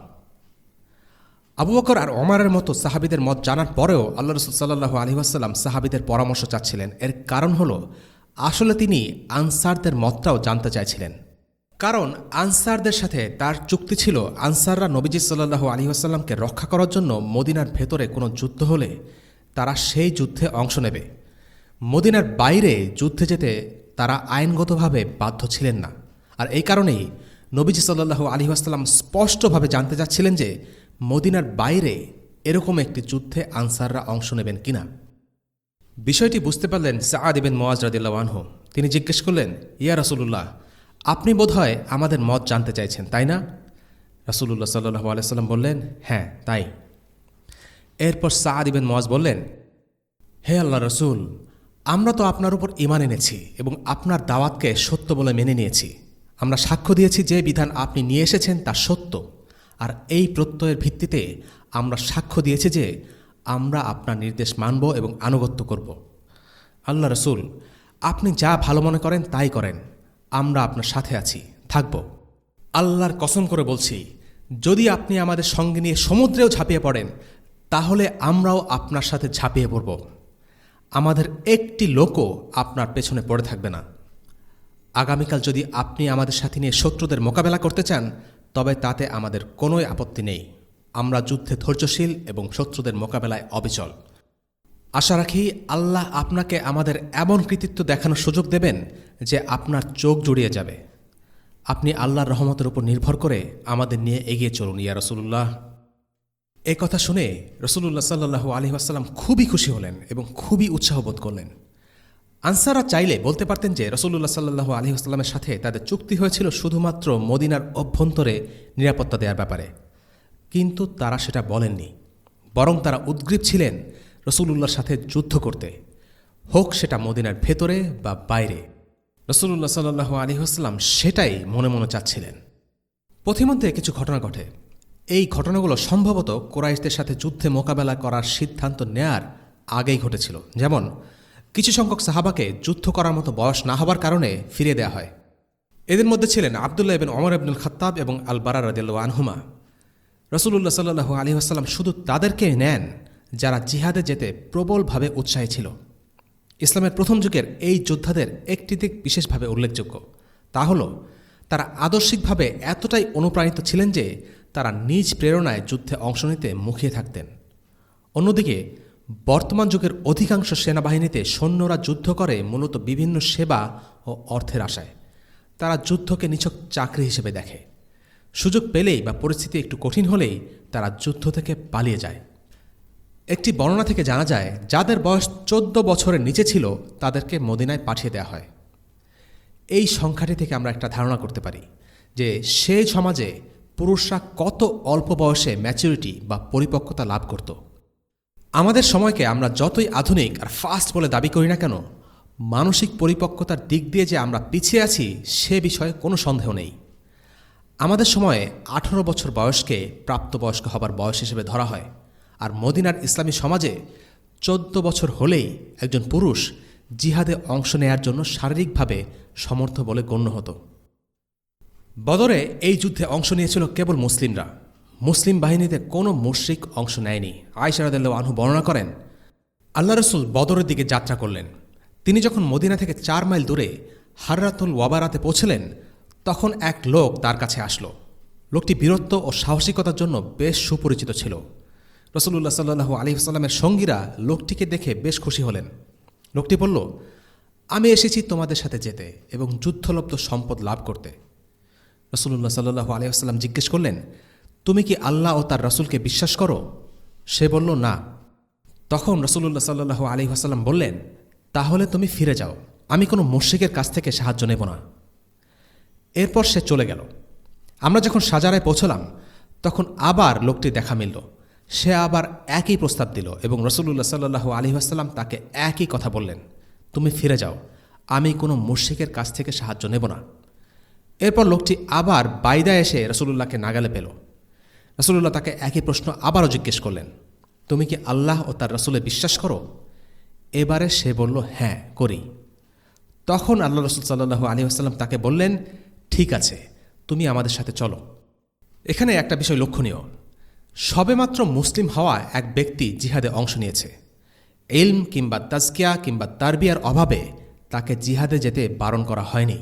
আবু বকর আর ওমরের মতো সাহাবীদের মত জানার পরেও আল্লাহ রাসূল সাল্লাল্লাহু আলাইহি ওয়াসাল্লাম সাহাবীদের পরামর্শ চাচ্ছিলেন। এর কারণ হলো, আসলে তিনি আনসারদের মতটাও জানতে চাইছিলেন। কারণ আনসারদের সাথে তার চুক্তি ছিল, আনসাররা নবীজি সাল্লাল্লাহু আলাইহি ওয়াসাল্লামকে রক্ষা করার জন্য মদিনার ভেতরে কোনো যুদ্ধ হলে তারা সেই যুদ্ধে অংশ নেবে। মদিনার বাইরে যুদ্ধে যেতে তারা আইনগতভাবে বাধ্য ছিলেন না। আর এই কারণেই নবীজি সাল্লাল্লাহু আলাইহি ওয়াসাল্লাম স্পষ্টভাবে জানতে চাচ্ছিলেন যে মদিনার বাইরে এরকম একটি যুদ্ধে আনসাররা অংশ নেবেন কিনা। বিষয়টি বুঝতে পারলেন সাআদ ইবনে মুআজ রাদিয়াল্লাহু আনহু। তিনি জিজ্ঞেস করলেন, ইয়া রাসূলুল্লাহ, আপনি বোধহয় আমাদের মত জানতে চাইছেন, তাই না? রাসূলুল্লাহ সাল্লাল্লাহু আলাইহি ওয়াসাল্লাম বললেন, হ্যাঁ তাই। এরপর সাআদ ইবনে মুআজ বললেন, হে আল্লাহর রাসূল, আমরা তো আপনার উপর ঈমান এনেছি এবং আপনার দাওয়াতকে সত্য বলে মেনে নিয়েছি। আমরা সাক্ষ্য দিয়েছি যে বিধান আপনি নিয়ে এসেছেন তা সত্য, আর এই প্রত্যয়ের ভিত্তিতে আমরা সাক্ষ্য দিয়েছি যে আমরা আপনার নির্দেশ মানব এবং আনুগত্য করব। আল্লাহ রাসূল, আপনি যা ভালো মনে করেন তাই করেন, আমরা আপনার সাথে আছি, থাকব। আল্লাহর কসম করে বলছি, যদি আপনি আমাদের সঙ্গে নিয়ে সমুদ্রেও ঝাঁপিয়ে পড়েন তাহলে আমরাও আপনার সাথে ঝাঁপিয়ে পড়ব। আমাদের একটি লোকও আপনার পেছনে পড়ে থাকবে না। আগামীকাল যদি আপনি আমাদের সাথে নিয়ে শত্রুদের মোকাবেলা করতে চান তবে তাতে আমাদের কোনোই আপত্তি নেই। আমরা যুদ্ধে ধৈর্যশীল এবং শত্রুদের মোকাবেলায় অবিচল। আশা রাখি আল্লাহ আপনাকে আমাদের এমন কৃতিত্ব দেখানোর সুযোগ দেবেন যে আপনার চোখ জুড়িয়ে যাবে। আপনি আল্লাহর রহমতের উপর নির্ভর করে আমাদের নিয়ে এগিয়ে চলুন ইয়া রাসূলুল্লাহ। এ কথা শুনে রাসূলুল্লাহ সাল্লাল্লাহু আলাইহি ওয়াসাল্লাম খুবই খুশি হলেন এবং খুবই উৎসাহ বোধ করলেন। আনসাররা চাইলে বলতে পারতেন যে রাসূলুল্লাহ সাল্লাল্লাহু আলাইহি ওয়াসাল্লামের সাথে তাদের চুক্তি হয়েছিল শুধুমাত্র মদিনার অভ্যন্তরে নিরাপত্তা দেওয়ার ব্যাপারে, কিন্তু তারা সেটা বলেননি। বরং তারা উদ্গ্রীব ছিলেন রাসূলুল্লাহর সাথে যুদ্ধ করতে, হোক সেটা মদিনার ভেতরে বা বাইরে। রাসূলুল্লাহ সাল্লাল্লাহু আলাইহি ওয়াসাল্লাম সেটাই মনে মনে চাচ্ছিলেন। পথিমধ্যে কিছু ঘটনা ঘটে। এই ঘটনাগুলো সম্ভবত কুরাইশদের সাথে যুদ্ধে মোকাবেলা করার সিদ্ধান্ত নেয়ার আগেই ঘটেছিল। যেমন কিছু সংখ্যক সাহাবাকে যুদ্ধ করার মতো বয়স না হবার কারণে ফিরিয়ে দেওয়া হয়। এদের মধ্যে ছিলেন আবদুল্লাহ ইবনে ওমর ইবনুল খাত্তাব এবং আল বারা রাদিয়াল্লাহু আনহুমা। রাসূলুল্লাহ সাল্লাল্লাহু আলাইহি ওয়াসাল্লাম শুধু তাদেরকে নেন যারা জিহাদে যেতে প্রবলভাবে উৎসাহী ছিল। ইসলামের প্রথম যুগের এই যোদ্ধাদের একটি দিক বিশেষভাবে উল্লেখযোগ্য, তা হল তারা আদর্শিকভাবে এতটাই অনুপ্রাণিত ছিলেন যে তারা নিজ প্রেরণায় যুদ্ধে অংশ নিতে মুখিয়ে থাকতেন। অন্যদিকে বর্তমান যুগের অধিকাংশ সেনাবাহিনীতে সৈন্যরা যুদ্ধ করে মূলত বিভিন্ন সেবা ও অর্থের আশায়। তারা যুদ্ধকে নিছক চাকরি হিসেবে দেখে। সুযোগ পেলেই বা পরিস্থিতি একটু কঠিন হলেই তারা যুদ্ধ থেকে পালিয়ে যায়। একটি বর্ণনা থেকে জানা যায়, যাদের বয়স 14 বছরের নিচে ছিল তাদেরকে মদিনায় পাঠিয়ে দেওয়া হয়। এই সংখ্যাটি থেকে আমরা একটা ধারণা করতে পারি যে সেই সমাজে পুরুষরা কত অল্প বয়সে ম্যাচুরিটি বা পরিপক্কতা লাভ করত। আমাদের সময়কে আমরা যতই আধুনিক আর ফাস্ট বলে দাবি করি না কেন, মানসিক পরিপক্কতার দিক দিয়ে যে আমরা পিছিয়ে আছি সে বিষয়ে কোনো সন্দেহ নেই। আমাদের সময়ে 18 বছর বয়সকে প্রাপ্তবয়স্ক হবার বয়স হিসেবে ধরা হয়, আর মদিনার ইসলামী সমাজে 14 বছর হলেই একজন পুরুষ জিহাদে অংশ নেয়ার জন্য শারীরিকভাবে সমর্থ বলে গণ্য হতো। বদরে এই যুদ্ধে অংশ নিয়েছিল কেবল মুসলিমরা। মুসলিম বাহিনীতে কোনো মুশরিক অংশ নেয়নি। আয়েশা রাদিয়াল্লাহু আনহা বর্ণনা করেন, আল্লাহ রসুল বদরের দিকে যাত্রা করলেন। তিনি যখন মদিনা থেকে 4 মাইল দূরে হাররাতুল ওয়াবারাতে পৌঁছলেন, তখন এক লোক তার কাছে আসলো। লোকটি বীরত্ব ও সাহসিকতার জন্য বেশ সুপরিচিত ছিল। রাসূলুল্লাহ সাল্লাল্লাহু আলাইহি ওয়াসাল্লামের সঙ্গীরা লোকটিকে দেখে বেশ খুশি হলেন। লোকটি বলল, আমি এসেছি তোমাদের সাথে যেতে এবং যুদ্ধলব্ধ সম্পদ লাভ করতে। রাসূলুল্লাহ সাল্লাল্লাহু আলাইহি ওয়াসাল্লাম জিজ্ঞেস করলেন, তুমি কি আল্লাহ ও তার রাসূলকে বিশ্বাস করো? সে বলল, না। তখন রাসূলুল্লাহ সাল্লাল্লাহু আলাইহি ওয়াসাল্লাম বললেন, তাহলে তুমি ফিরে যাও, আমি কোনো মুশরিকের কাছ থেকে সাহায্য নেব না। এরপর সে চলে গেল। আমরা যখন সাজারায় পৌঁছলাম তখন আবার লোকটি দেখা মিলল। সে আবার একই প্রস্তাব দিল এবং রাসূলুল্লাহ সাল্লাল্লাহু আলাইহি ওয়াসাল্লাম তাকে একই কথা বললেন, তুমি ফিরে যাও, আমি কোনো মুশরিকের কাছ থেকে সাহায্য নেব না। এরপর লোকটি আবার বাইদা এসে রাসূলুল্লাহকে নাগালে পেল। রাসূলুল্লাহ তাকে একই প্রশ্ন আবারও জিজ্ঞেস করলেন, তুমি কি আল্লাহ ও তার রাসূলে বিশ্বাস করো? এবারে সে বলল, হ্যাঁ করি। তখন আল্লাহ রাসূল সাল্লাল্লাহু আলাইহি ওয়াসাল্লাম তাকে বললেন, ঠিক আছে, তুমি আমাদের সাথে চলো। এখানে একটা বিষয় লক্ষণীয়, সবেমাত্র মুসলিম হওয়া এক ব্যক্তি জিহাদে অংশ নিয়েছে। ইলম কিংবা তাজকিয়া কিংবা তারবিয়ার অভাবে তাকে জিহাদে যেতে বারণ করা হয়নি।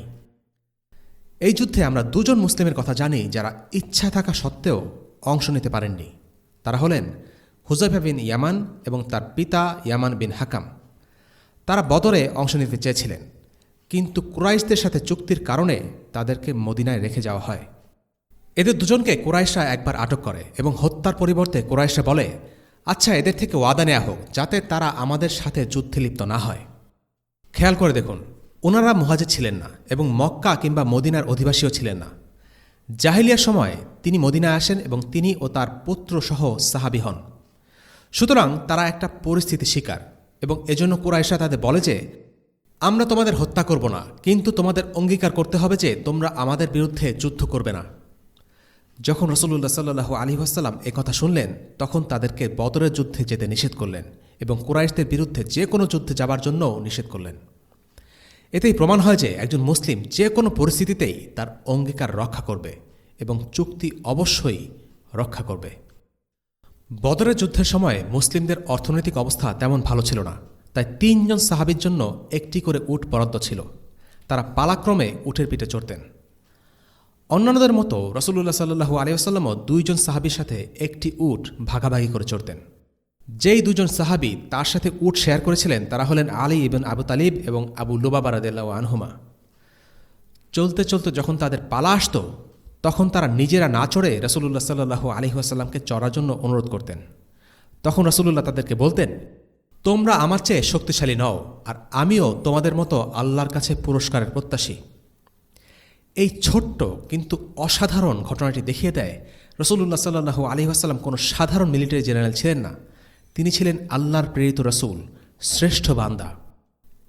এই যুদ্ধে আমরা 2 জন মুসলিমের কথা জানি যারা ইচ্ছা থাকা সত্ত্বেও অংশ নিতে পারেননি। তারা হলেন হুযায়ফা বিন ইয়ামান এবং তার পিতা ইয়ামান বিন হাকাম। তারা বদরে অংশ নিতে চেয়েছিলেন, কিন্তু কুরাইশদের সাথে চুক্তির কারণে তাদেরকে মদিনায় রেখে যাওয়া হয়। এদের দুজনকে কুরাইশরা একবার আটক করে এবং হত্যার পরিবর্তে কুরাইশরা বলে, আচ্ছা এদের থেকে ওয়াদা নেওয়া হোক যাতে তারা আমাদের সাথে যুদ্ধে লিপ্ত না হয়। খেয়াল করে দেখুন, ওনারা মুহাজির ছিলেন না এবং মক্কা কিংবা মদিনার অধিবাসীও ছিলেন না। জাহিলিয়ার সময় তিনি মদিনায় আসেন এবং তিনি ও তার পুত্রসহ সাহাবী হন। সুতরাং তারা একটা পরিস্থিতি শিকার এবং এজন্য কুরাইশরা তাদের বলে যে, আমরা তোমাদের হত্যা করব না, কিন্তু তোমাদের অঙ্গীকার করতে হবে যে তোমরা আমাদের বিরুদ্ধে যুদ্ধ করবে না। যখন রাসূলুল্লাহ সাল্লাল্লাহু আলাইহি ওয়াসাল্লাম একথা শুনলেন, তখন তাদেরকে বদরের যুদ্ধে যেতে নিষেধ করলেন এবং কুরাইশদের বিরুদ্ধে যে কোনো যুদ্ধে যাবার জন্যও নিষেধ করলেন। এতেই প্রমাণ হয় যে একজন মুসলিম যে কোনো পরিস্থিতিতেই তার অঙ্গীকার রক্ষা করবে এবং চুক্তি অবশ্যই রক্ষা করবে। বদরের যুদ্ধের সময় মুসলিমদের অর্থনৈতিক অবস্থা তেমন ভালো ছিল না, তাই 3 জন সাহাবীর জন্য একটি করে উট বরাদ্দ ছিল। তারা পালাক্রমে উটের পিঠে চড়তেন। অন্যান্যদের মতো রাসূলুল্লাহ সাল্লাল্লাহু আলাইহি ওয়াসাল্লামও 2 জন সাহাবীর সাথে একটি উট ভাগাভাগি করে চড়তেন। যেই 2 জন সাহাবী তার সাথে উট শেয়ার করেছিলেন তারা হলেন আলী ইবন আবু তালিব এবং আবু লুবাবা রাদিয়াল্লাহু আনহুমা। চলতে চলতে যখন তাদের পালা আসত, তখন তারা নিজেরা না চড়ে রাসূলুল্লাহ সাল্লাল্লাহু আলাইহি ওয়াসাল্লামকে চড়ার জন্য অনুরোধ করতেন। তখন রাসূলুল্লাহ তাদেরকে বলতেন, তোমরা আমার চেয়ে শক্তিশালী নও, আর আমিও তোমাদের মতো আল্লাহর কাছে পুরস্কারের প্রত্যাশী। এই ছোট্ট কিন্তু অসাধারণ ঘটনাটি দেখিয়ে দেয় রাসূলুল্লাহ সাল্লাল্লাহু আলাইহি ওয়াসাল্লাম কোনো সাধারণ মিলিটারি জেনারেল ছিলেন না, তিনি ছিলেন আল্লাহর প্রেরিত রাসূল, শ্রেষ্ঠ বান্দা।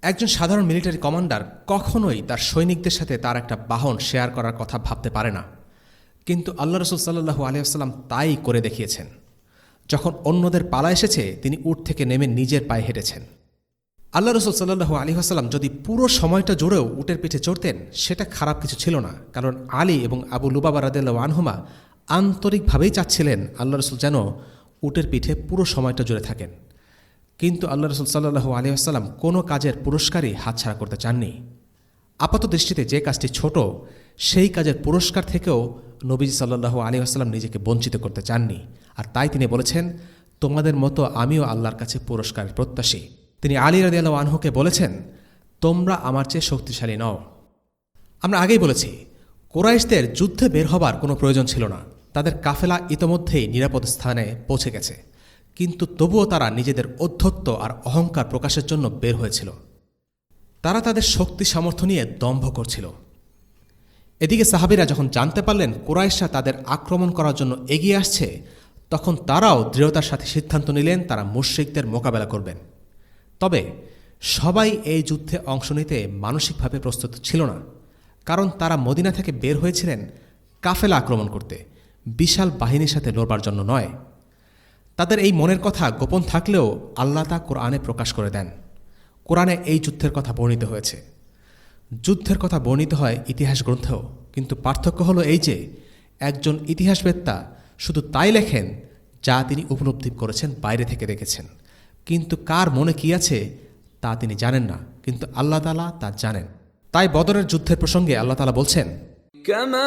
একজন সাধারণ মিলিটারি কমান্ডার কখনোই তার সৈনিকদের সাথে তার একটা বাহন শেয়ার করার কথা ভাবতে পারে না, কিন্তু আল্লাহ রসুল সাল্লাল্লাহু আলাইহি ওয়াসাল্লাম তাই করে দেখিয়েছেন। যখন অন্যদের পালা এসেছে, তিনি উট থেকে নেমে নিজের পায়ে হেঁটেছেন। আল্লাহ রসুল সাল্লাল্লাহু আলাইহি ওয়াসাল্লাম যদি পুরো সময়টা জুড়েও উটের পিঠে চড়তেন, সেটা খারাপ কিছু ছিল না, কারণ আলী এবং আবু লুবাবা রাদিয়াল্লাহু আনহুমা আন্তরিকভাবেই চাচ্ছিলেন আল্লাহ রসুল যেন উটের পিঠে পুরো সময়টা জুড়ে থাকেন। কিন্তু আল্লাহ রসুল সাল্লাল্লাহু আলাইহি ওয়াসাল্লাম কোনো কাজের পুরস্কারই হাতছাড়া করতে চাননি। আপাত দৃষ্টিতে যে কাজটি ছোট, সেই কাজের পুরস্কার থেকেও নবীজি সাল্লাল্লাহু আলাইহি ওয়াসাল্লাম নিজেকে বঞ্চিত করতে চাননি। আর তাই তিনি বলেছেন, তোমাদের মতো আমিও আল্লাহর কাছে পুরস্কারের প্রত্যাশী। তিনি আলী রাদিয়াল্লাহু আনহুকে বলেছেন, তোমরা আমার চেয়ে শক্তিশালী নও। আমরা আগেই বলেছি, কুরাইশদের যুদ্ধে বের হবার কোনো প্রয়োজন ছিল না। তাদের কাফেলা ইতোমধ্যেই নিরাপদ স্থানে পৌঁছে গেছে, কিন্তু তবুও তারা নিজেদের ঔদ্ধত্য আর অহংকার প্রকাশের জন্য বের হয়েছিল। তারা তাদের শক্তি সামর্থ্য নিয়ে দম্ভ করছিল। এদিকে সাহাবীরা যখন জানতে পারলেন কুরাইশরা তাদের আক্রমণ করার জন্য এগিয়ে আসছে, তখন তারাও দৃঢ়তার সাথে সিদ্ধান্ত নিলেন তারা মুশরিকদের মোকাবেলা করবেন। তবে সবাই এই যুদ্ধে অংশ নিতে মানসিকভাবে প্রস্তুত ছিল না, কারণ তারা মদিনা থেকে বের হয়েছিলেন কাফেলা আক্রমণ করতে, বিশাল বাহিনীর সাথে লড়বার জন্য নয়। তাদের এই মনের কথা গোপন থাকলেও আল্লাহ তা কোরআনে প্রকাশ করে দেন। কোরআনে এই যুদ্ধের কথা বর্ণিত হয়েছে। যুদ্ধের কথা বর্ণিত হয় ইতিহাস গ্রন্থেও, কিন্তু পার্থক্য হলো এই যে একজন ইতিহাসবেত্তা শুধু তাই লেখেন যা তিনি উপলব্ধি করেছেন, বাইরে থেকে দেখেছেন, কিন্তু কার মনে কি আছে তা তিনি জানেন না, কিন্তু আল্লাহ তাআলা তা জানেন। তাই বদরের যুদ্ধের প্রসঙ্গে আল্লাহ তাআলা বলছেন, كما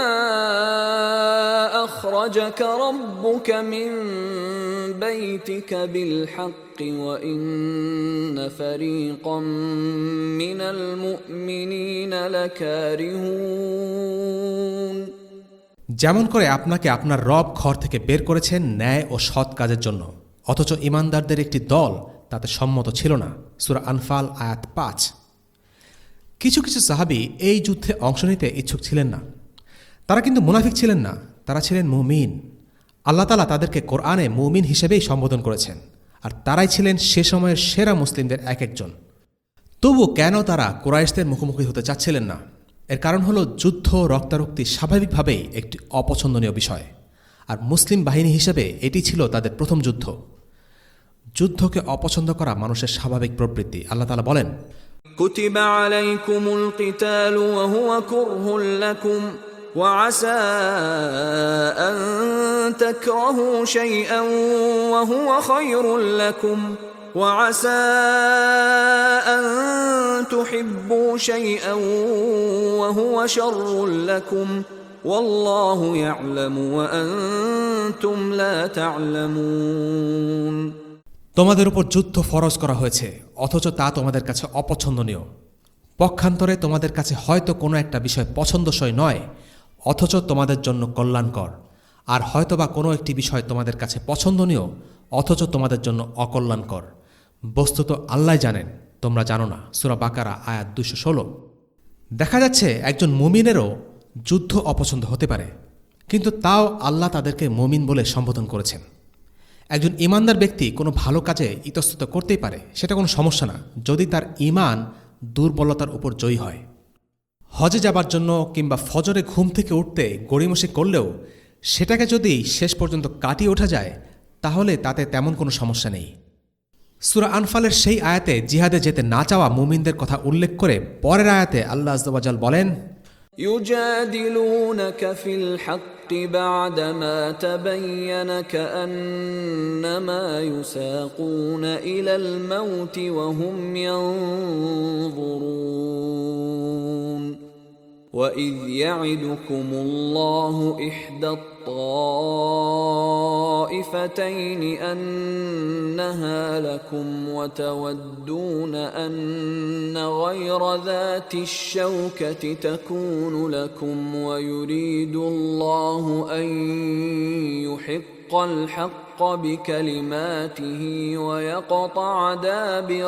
أخرجك ربك من بيتك بالحق وإن فريقا من المؤمنين لكارهون। যেমন করে আপনাকে আপনার রব ঘর থেকে বের করেছেন ন্যায় ও সৎ কাজের জন্য, অথচ ঈমানদারদের একটি দল তাতে সম্মত ছিল না। সূরা আনফাল আয়াত 5। কিছু কিছু সাহাবী এই যুদ্ধে অংশ নিতে ইচ্ছুক ছিলেন না। তারা কিন্তু মুনাফিক ছিলেন না, তারা ছিলেন মুমিন। আল্লাহ তাআলা তাদেরকে কোরআনে মুমিন হিসেবেই সম্বোধন করেছেন, আর তারাই ছিলেন সে সময়ের সেরা মুসলিমদের এক একজন। তবু কেন তারা কুরাইশদের মুখোমুখি হতে চাচ্ছিলেন না? এর কারণ হলো যুদ্ধ রক্তারক্তি স্বাভাবিকভাবেই একটি অপছন্দনীয় বিষয়, আর মুসলিম বাহিনী হিসেবে এটি ছিল তাদের প্রথম যুদ্ধ। যুদ্ধকে অপছন্দ করা মানুষের স্বাভাবিক প্রবৃত্তি। আল্লাহ তাআলা বলেন, كتب عليكم القتال وهو كره لكم وعسى أن تكرهوا شيئا وهو خير لكم وعسى أن تحبوا شيئا وهو شر لكم والله يعلم وأنتم لا تعلمون। তোমাদের উপর যুদ্ধ ফরজ করা হয়েছে, অথচ তা তোমাদের কাছে অপছন্দনীয়। পক্ষান্তরে তোমাদের কাছে হয়তো কোনো একটা বিষয় পছন্দসই নয়, অথচ তোমাদের জন্য কল্যাণকর, আর হয়তোবা কোনো একটি বিষয় তোমাদের কাছে পছন্দনীয়, অথচ তোমাদের জন্য অকল্যাণকর। বস্তুত আল্লাহ জানেন, তোমরা জানো না। সূরা বাকারা আয়াত 216। দেখা যাচ্ছে একজন মুমিনেরও যুদ্ধ অপছন্দ হতে পারে, কিন্তু তাও আল্লাহ তাদেরকে মুমিন বলে সম্বোধন করেছেন। একজন ঈমানদার ব্যক্তি কোনো ভালো কাজে ইতস্তত করতেই পারে, সেটা কোনো সমস্যা না, যদি তার ঈমান দুর্বলতার উপর জয়ী হয়। হজে যাবার জন্য কিংবা ফজরে ঘুম থেকে উঠতে গড়িমসি করলেও সেটাকে যদি শেষ পর্যন্ত কাটিয়ে ওঠা যায়, তাহলে তাতে তেমন কোনো সমস্যা নেই। সূরা আনফালের সেই আয়াতে জিহাদে যেতে না চাওয়া মুমিনদের কথা উল্লেখ করে পরের আয়াতে আল্লাহ আযজা ওয়া জাল বলেন, يجادلونك في الحق بعدما تبين كأنما يساقون إلى الموت وهم ينظرون وإذ يعدكم الله إحدى الطائفتين أنها لكم وتودون أن غير ذات الشوكة تكون لكم ويريد الله أن يحق الحق بكلماته ويقطع دابر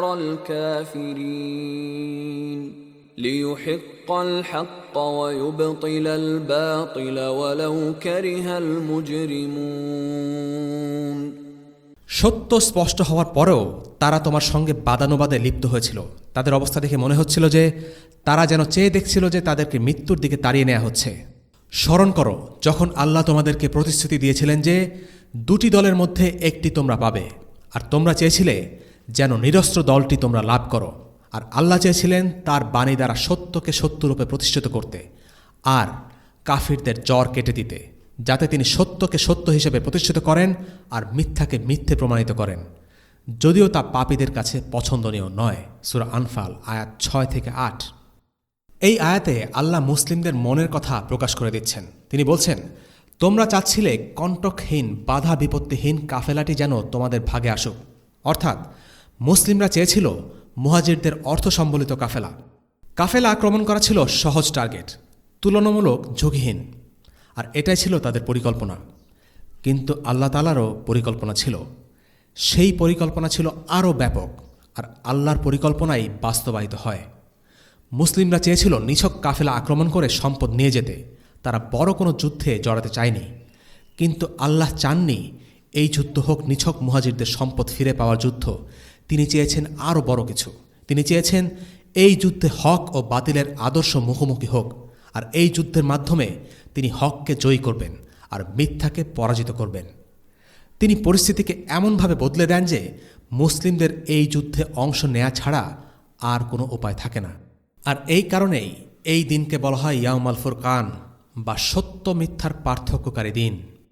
الكافرين ليحق الحق ويبطل الباطل ولو كره المجرمون। সত্য স্পষ্ট হওয়ার পরেও তারা তোমার সঙ্গে বাদানুবাদে লিপ্ত হয়েছিল। তাদের অবস্থা দেখে মনে হচ্ছিল যে তারা যেন চেয়ে দেখছিল যে তাদেরকে মৃত্যুর দিকে তাড়িয়ে নেওয়া হচ্ছে। স্মরণ করো যখন আল্লাহ তোমাদেরকে প্রতিশ্রুতি দিয়েছিলেন যে দুটি দলের মধ্যে একটি তোমরা পাবে, আর তোমরা চেয়েছিলে যেন নিরস্ত্র দলটি তোমরা লাভ করো, আর আল্লাহ চেয়েছিলেন তার বাণী দ্বারা সত্যকে সত্যরূপে প্রতিষ্ঠিত করতে আর কাফিরদের জ্বর কেটে দিতে, যাতে তিনি সত্যকে সত্য হিসেবে প্রতিষ্ঠিত করেন আর মিথ্যাকে মিথ্যে প্রমাণিত করেন, যদিও তা পাপীদের কাছে পছন্দনীয় নয়। সূরা আনফাল আয়াত 6-8। এই আয়াতে আল্লাহ মুসলিমদের মনের কথা প্রকাশ করে দিচ্ছেন। তিনি বলছেন, তোমরা চাচ্ছিলে কণ্টকহীন বাধা বিপত্তিহীন কাফেলাটি যেন তোমাদের ভাগে আসুক, অর্থাৎ মুসলিমরা চেয়েছিল মুহাজিরদের অর্থ সম্বলিত কাফেলা আক্রমণ করা ছিল সহজ টার্গেট, তুলনামূলক ঝুঁকিহীন, আর এটাই ছিল তাদের পরিকল্পনা। কিন্তু আল্লাহ তাআলারও পরিকল্পনা ছিল। সেই পরিকল্পনা ছিল আরও ব্যাপক, আর আল্লাহর পরিকল্পনাই বাস্তবায়িত হয়। মুসলিমরা চেয়েছিল নিছক কাফেলা আক্রমণ করে সম্পদ নিয়ে যেতে, তারা বড় কোনো যুদ্ধে জড়াতে চায়নি। কিন্তু আল্লাহ চাননি এই যুদ্ধ হোক নিছক মুহাজিরদের সম্পদ ফিরে পাওয়ার যুদ্ধ। তিনি চেয়েছেন আরও বড় কিছু। তিনি চেয়েছেন এই যুদ্ধে হক ও বাতিলের আদর্শ মুখোমুখি হোক, আর এই যুদ্ধের মাধ্যমে তিনি হককে জয়ী করবেন আর মিথ্যাকে পরাজিত করবেন। তিনি পরিস্থিতিকে এমনভাবে বদলে দেন যে মুসলিমদের এই যুদ্ধে অংশ নেওয়া ছাড়া আর কোনো উপায় থাকে না। আর এই কারণেই এই দিনকে বলা হয় ইয়াউমাল ফুরকান, বা সত্য মিথ্যার পার্থক্যকারী দিন।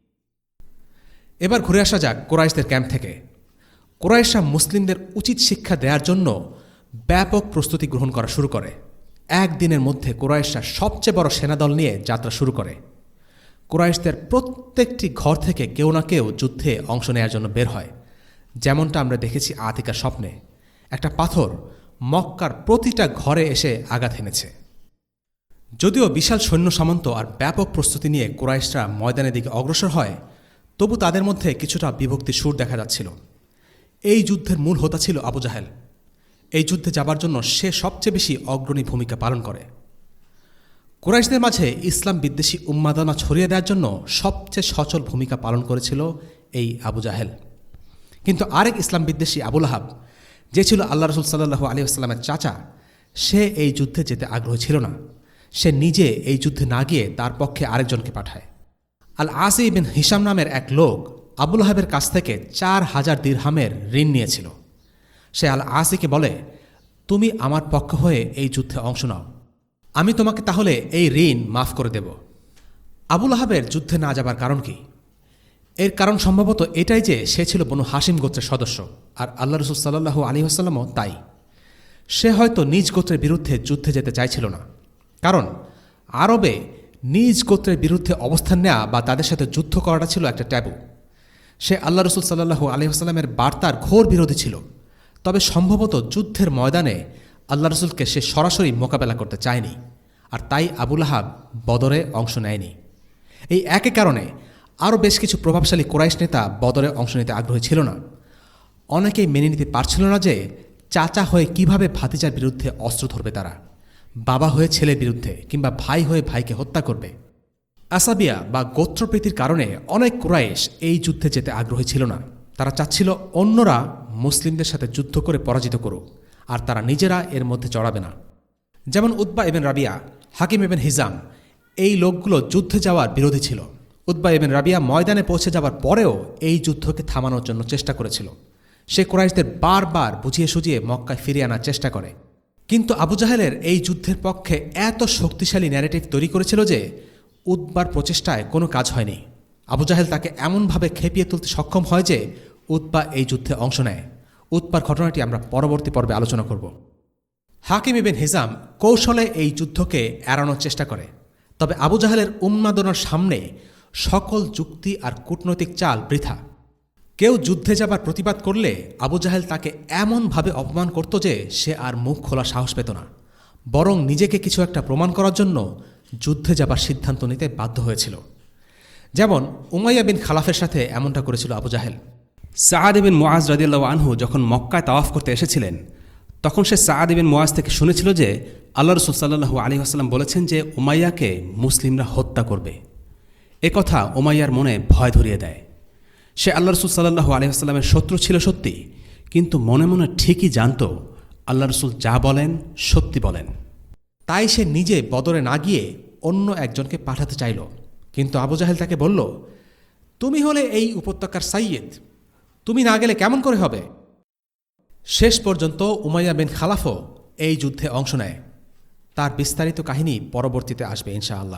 এবার ঘুরে আসা যাক কুরাইশদের ক্যাম্প থেকে। কুরাইশরা মুসলিমদের উচিত শিক্ষা দেওয়ার জন্য ব্যাপক প্রস্তুতি গ্রহণ করা শুরু করে। একদিনের মধ্যে কুরাইশরা সবচেয়ে বড় সেনাদল নিয়ে যাত্রা শুরু করে। কুরাইশদের প্রত্যেকটি ঘর থেকে কেউ না কেউ যুদ্ধে অংশ নেওয়ার জন্য বের হয়। যেমনটা আমরা দেখেছি আতিকার স্বপ্নে, একটা পাথর মক্কার প্রতিটা ঘরে এসে আঘাত হেনেছে। যদিও বিশাল সৈন্য সামন্ত আর ব্যাপক প্রস্তুতি নিয়ে কুরাইশরা ময়দানের দিকে অগ্রসর হয়, তবু তাদের মধ্যে কিছুটা বিভক্তির সুর দেখা যাচ্ছিল। এই যুদ্ধের মূল হোতা ছিল আবু জাহেল। এই যুদ্ধে যাবার জন্য সে সবচেয়ে বেশি অগ্রণী ভূমিকা পালন করে। কুরাইশদের মাঝে ইসলাম বিদ্বেষী উন্মাদনা ছড়িয়ে দেওয়ার জন্য সবচেয়ে সচল ভূমিকা পালন করেছিল এই আবু জাহেল। কিন্তু আরেক ইসলাম বিদ্বেষী আবু লাহাব, যে ছিল আল্লাহ রাসূল সাল্লাল্লাহু আলাইহি ওয়াসাল্লামের চাচা, সে এই যুদ্ধে যেতে আগ্রহী ছিল না। সে নিজে এই যুদ্ধে না গিয়ে তার পক্ষে আরেকজনকে পাঠায়। আল আসি ইবনে হিশাম নামের এক লোক আবু লাহাবের কাছ থেকে 4000 দিরহামের ঋণ নিয়েছিল। সে আল আসিকে বলে, তুমি আমার পক্ষ হয়ে এই যুদ্ধে অংশ নাও, আমি তোমাকে তাহলে এই ঋণ মাফ করে দেব। আবু লাহাবের যুদ্ধে না যাবার কারণ কি? এর কারণ সম্ভবত এটাই যে সে ছিল বনু হাশিম গোত্রের সদস্য, আর আল্লাহ রাসূল সাল্লাল্লাহু আলাইহি ওয়াসাল্লামও তাই। সে হয়তো নিজ গোত্রের বিরুদ্ধে যুদ্ধে যেতে চাইছিল না, কারণ আরবে নিজ গোত্রের বিরুদ্ধে অবস্থান নেওয়া বা তাদের সাথে যুদ্ধ করাটা ছিল একটা ট্যাবু। সে আল্লাহ রাসূল সাল্লাল্লাহু আলাইহি ওয়াসাল্লামের বার্তার ঘোর বিরোধী ছিল। তবে সম্ভবত যুদ্ধের ময়দানে আল্লাহ রাসূলকে সে সরাসরি মোকাবেলা করতে চায়নি, আর তাই আবু লাহাব বদরে অংশ নেয়নি। এই একই কারণে আরও বেশ কিছু প্রভাবশালী কুরাইশ নেতা বদরে অংশ নিতে আগ্রহী ছিল না। অনেকেই মেনে নিতে পারছিল না যে চাচা হয়ে কিভাবে ভাতিজার বিরুদ্ধে অস্ত্র ধরবে তারা, বাবা হয়ে ছেলের বিরুদ্ধে, কিংবা ভাই হয়ে ভাইকে হত্যা করবে। আসাবিয়া বা গোত্রপ্রীতির কারণে অনেক কুরাইশ এই যুদ্ধে যেতে আগ্রহী ছিল না। তারা চাচ্ছিল অন্যরা মুসলিমদের সাথে যুদ্ধ করে পরাজিত করুক, আর তারা নিজেরা এর মধ্যে জড়াবে না। যেমন উতবা ইবনে রাবিয়া, হাকিম ইবনে হিজাম, এই লোকগুলো যুদ্ধে যাওয়ার বিরোধী ছিল। উতবা ইবনে রাবিয়া ময়দানে পৌঁছে যাবার পরেও এই যুদ্ধকে থামানোর জন্য চেষ্টা করেছিল। সে কুরাইশদের বারবার বুঝিয়ে সুঝিয়ে মক্কায় ফিরিয়ে আনার চেষ্টা করে। কিন্তু আবু জাহেলের এই যুদ্ধের পক্ষে এত শক্তিশালী ন্যারেটিভ তৈরি করেছিল যে উতবার প্রচেষ্টায় কোনো কাজ হয়নি। আবু জাহেল তাকে এমনভাবে খেপিয়ে তুলতে সক্ষম হয় যে উতবা এই যুদ্ধে অংশ নেয়। উতবার ঘটনাটি আমরা পরবর্তী পর্বে আলোচনা করব। হাকিম ইবনে হিজাম কৌশলে এই যুদ্ধকে এড়ানোর চেষ্টা করে, তবে আবু জাহেলের উন্মাদনার সামনে সকল যুক্তি আর কূটনৈতিক চাল বৃথা। কেউ যুদ্ধে যাবার প্রতিবাদ করলে আবু জাহেল তাকে এমনভাবে অপমান করত যে সে আর মুখ খোলা সাহস পেত না, বরং নিজেকে কিছু একটা প্রমাণ করার জন্য যুদ্ধে যাবার সিদ্ধান্ত নিতে বাধ্য হয়েছিল। যেমন উমাইয়া বিন খালাফের সাথে এমনটা করেছিল আবু জাহেল। সাআদ বিন মুআজ রাদিয়াল্লাহু আনহু যখন মক্কায় তাওয়াফ করতে এসেছিলেন, তখন সে সাআদ বিন মুআজ থেকে শুনেছিল যে আল্লাহ রাসূল সাল্লাল্লাহু আলাইহি ওয়াসাল্লাম বলেছেন যে উমাইয়াকে মুসলিমরা হত্যা করবে। একথা উমাইয়ার মনে ভয় ধরিয়ে দেয়। সে আল্লাহ রসুল সাল্লাল্লাহু আলাইহি ওয়াসাল্লামের শত্রু ছিল সত্যি, কিন্তু মনে মনে ঠিকই জানত আল্লাহ রসুল যা বলেন সত্যি বলেন। তাই সে নিজে বদরে না গিয়ে অন্য একজনকে পাঠাতে চাইল, কিন্তু আবু জাহেল তাকে বলল, তুমি হলে এই উপত্যকার সাইয়েদ, তুমি না গেলে কেমন করে হবে? শেষ পর্যন্ত উমাইয়া বিন খালাফও এই যুদ্ধে অংশ নেয়। তার বিস্তারিত কাহিনী পরবর্তীতে আসবে ইনশাআল্লাহ।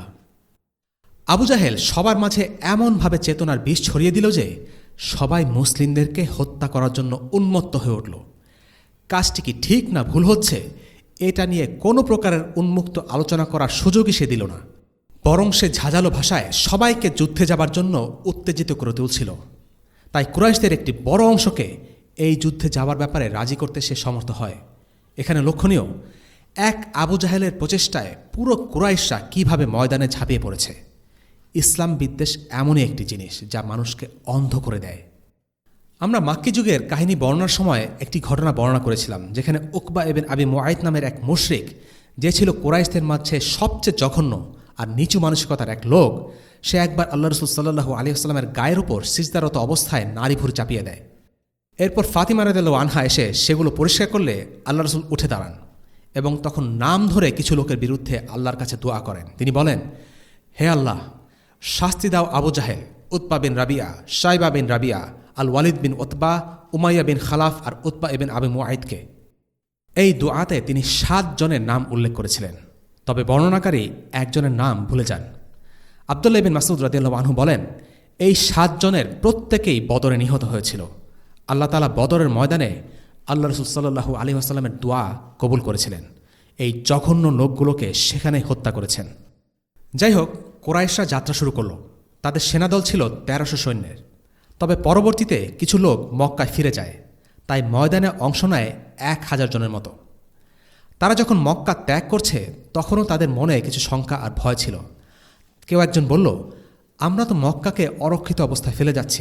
আবু জাহেল সবার মাঝে এমনভাবে চেতনার বিষ ছড়িয়ে দিল যে সবাই মুসলিমদেরকে হত্যা করার জন্য উন্মত্ত হয়ে উঠল। কাজটি কি ঠিক না ভুল হচ্ছে, এটা নিয়ে কোনো প্রকারের উন্মুক্ত আলোচনা করার সুযোগই সে দিল না, বরং সে ঝাঁঝালো ভাষায় সবাইকে যুদ্ধে যাবার জন্য উত্তেজিত করে তুলছিল। তাই কুরাইশদের একটি বড় অংশকে এই যুদ্ধে যাওয়ার ব্যাপারে রাজি করতে সে সমর্থ হয়। এখানে লক্ষণীয়, এক আবু জাহেলের প্রচেষ্টায় পুরো কুরাইশরা কিভাবে ময়দানে ঝাঁপিয়ে পড়েছে। ইসলাম বিদ্বেষ এমনই একটি জিনিস যা মানুষকে অন্ধ করে দেয়। আমরা মাক্কি যুগের কাহিনী বর্ণনার সময় একটি ঘটনা বর্ণনা করেছিলাম, যেখানে উকবা ইবনে আবি মুআইত নামের এক মুশরিক, যে ছিল কুরাইশদের মাঝে সবচেয়ে জঘন্য আর নিচু মানসিকতার এক লোক, সে একবার আল্লাহ রসুল সাল্লাল্লাহু আলাইহি ওয়াসাল্লামের গায়ের উপর সিজদারত অবস্থায় নাড়ি ভুড়ি চাপিয়ে দেয়। এরপর ফাতিমা রাদিয়াল্লাহু আনহা এসে সেগুলো পরিষ্কার করলে আল্লাহ রসুল উঠে দাঁড়ান এবং তখন নাম ধরে কিছু লোকের বিরুদ্ধে আল্লাহর কাছে দোয়া করেন। তিনি বলেন, হে আল্লাহ, শাস্তি দাও আবু জাহেল, উতবা বিন রাবিয়া, শাইবা বিন রাবিয়া, আল ওয়ালিদ বিন উতবা, উমাইয়া বিন খালাফ আর উতবা ইবনে আবি মুআইতকে। এই দোয়াতে তিনি 7 জনের নাম উল্লেখ করেছিলেন, তবে বর্ণনাকারী একজনের নাম ভুলে যান। আব্দুল্লাহ বিন মাসউদ রাদিয়াল্লাহু আনহু বলেন, এই 7 জনের প্রত্যেকেই বদরে নিহত হয়েছিল। আল্লাহ তাআলা বদরের ময়দানে আল্লাহ রসুল সাল্লাল্লাহু আলাইহি ওয়াসাল্লামের দোয়া কবুল করেছিলেন। এই জঘন্য লোকগুলোকে সেখানেই হত্যা করেছেন। যাই হোক, কুরাইশরা যাত্রা শুরু করল। তাদের সেনাদল ছিল 1300 সৈন্যের। তবে পরবর্তীতে কিছু লোক মক্কায় ফিরে যায়, তাই ময়দানে অংশ নেয় 1000 জনের মতো। তারা যখন মক্কা ত্যাগ করছে তখনও তাদের মনে কিছু শঙ্কা আর ভয় ছিল। কেউ একজন বলল, আমরা তো মক্কাকে অরক্ষিত অবস্থায় ফেলে যাচ্ছি।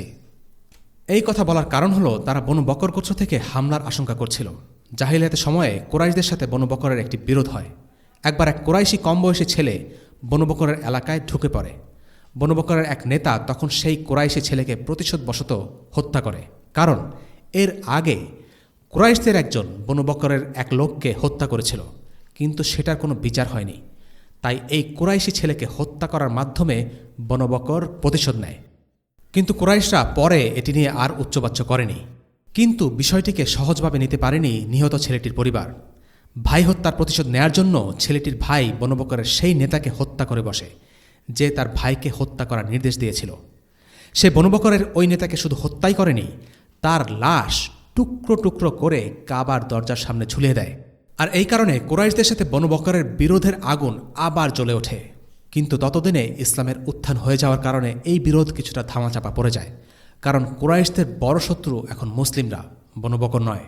এই কথা বলার কারণ হলো তারা বনু বকর গোত্র থেকে হামলার আশঙ্কা করছিল। জাহিলিয়াতের সময়ে কুরাইশদের সাথে বনু বকরের একটি বিরোধ হয়। একবার এক কুরাইশি কম বয়সী ছেলে বনু বকরের এলাকায় ঢুকে পড়ে। বনু বকরের এক নেতা তখন সেই কুরাইশি ছেলেকে প্রতিশোধবশত হত্যা করে, কারণ এর আগে কুরাইশদের একজন বনু বকরের এক লোককে হত্যা করেছিল, কিন্তু সেটার কোনো বিচার হয়নি। তাই এই কুরাইশি ছেলেকে হত্যা করার মাধ্যমে বনু বকর প্রতিশোধ নেয়। কিন্তু কুরাইশরা পরে এটি নিয়ে আর উচ্চবাচ্য করেনি। কিন্তু বিষয়টিকে সহজভাবে নিতে পারেনি নিহত ছেলেটির পরিবার। ভাই হত্যার প্রতিশোধ নেয়ার জন্য ছেলেটির ভাই বনু বকরের সেই নেতাকে হত্যা করে বসে, যে তার ভাইকে হত্যা করার নির্দেশ দিয়েছিল। সে বনু বকরের ওই নেতাকে শুধু হত্যাই করেনি, তার লাশ টুকরো টুকরো করে কাবার দরজার সামনে ঝুলিয়ে দেয়। আর এই কারণে কুরাইশদের সাথে বনু বকরের বিরোধের আগুন আবার জ্বলে ওঠে। কিন্তু ততদিনে ইসলামের উত্থান হয়ে যাওয়ার কারণে এই বিরোধ কিছুটা ধামাচাপা পড়ে যায়, কারণ কুরাইশদের বড় শত্রু এখন মুসলিমরা, বনু বকর নয়।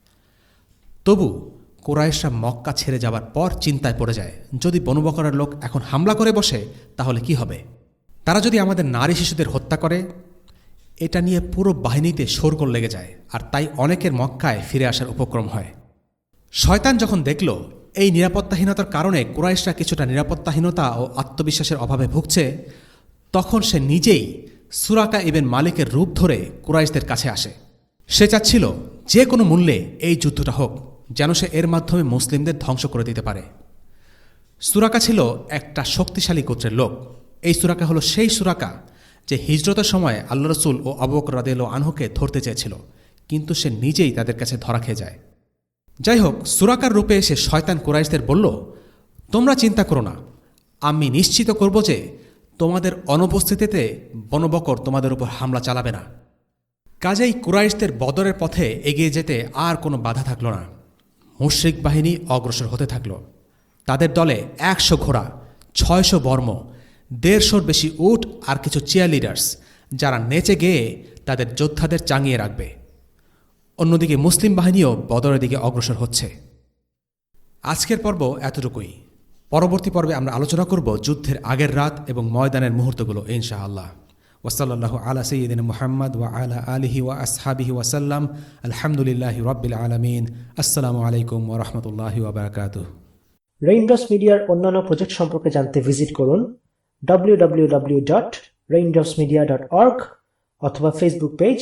তবু কুরাইশরা মক্কা ছেড়ে যাবার পর চিন্তায় পড়ে যায়, যদি বনু বকরের লোক এখন হামলা করে বসে তাহলে কি হবে? তারা যদি আমাদের নারী শিশুদের হত্যা করে? এটা নিয়ে পুরো বাহিনীতে শোরগোল লেগে যায়, আর তাই অনেকের মক্কায় ফিরে আসার উপক্রম হয়। শয়তান যখন দেখল এই নিরাপত্তাহীনতার কারণে কুরাইশরা কিছুটা নিরাপত্তাহীনতা ও আত্মবিশ্বাসের অভাবে ভুগছে, তখন সে নিজেই সুরাকা ইবনে মালিকের রূপ ধরে কুরাইশদের কাছে আসে। সে চাচ্ছিল যে কোনো মূল্যে এই যুদ্ধটা হোক, যেন সে এর মাধ্যমে মুসলিমদের ধ্বংস করে দিতে পারে। সুরাকা ছিল একটা শক্তিশালী গোত্রের লোক। এই সুরাকা হলো সেই সুরাকা যে হিজরতের সময় আল্লাহ রসুল ও আবু বকর রাদিয়াল্লাহু আনহুকে ধরতে চেয়েছিল, কিন্তু সে নিজেই তাদের কাছে ধরা খেয়ে যায়। যাই হোক, সুরাকার রূপে এসে শয়তান কুরাইশদের বলল, তোমরা চিন্তা করো না, আমি নিশ্চিত করব যে তোমাদের অনুপস্থিতিতে বনু বকর তোমাদের উপর হামলা চালাবে না। কাজেই কুরাইশদের বদরের পথে এগিয়ে যেতে আর কোনো বাধা থাকল না। মুশরিক বাহিনী অগ্রসর হতে থাকল। তাদের দলে 100 ঘোড়া, 600 বর্ম, 150-র বেশি উট আর কিছু চিয়ারলিডার্স, যারা নেচে গেয়ে তাদের যোদ্ধাদের চাঙিয়ে রাখবে। অন্যদিকে মুসলিম বাহিনীও বদরের দিকে অগ্রসর হচ্ছে। আজকের পর্ব এতটুকুই। পরবর্তী পর্বে আমরা আলোচনা করব যুদ্ধের আগের রাত এবং ময়দানের মুহূর্তগুলো ইনশাআল্লাহ। ওয়াসাল্লাল্লাহু আলা সাইয়্যিদিনা মুহাম্মদ ওয়া আলা আলিহি ওয়া আসহাবিহি ওয়া সাল্লাম। আলহামদুলিল্লাহি রাব্বিল আলামিন। আসসালামু আলাইকুম ওয়া রাহমাতুল্লাহি ওয়া বারাকাতুহু। রেইনড্রপস মিডিয়ার অন্যান্য প্রজেক্ট সম্পর্কে জানতে ভিজিট করুন www.raindropsmedia.org অথবা ফেসবুক পেজ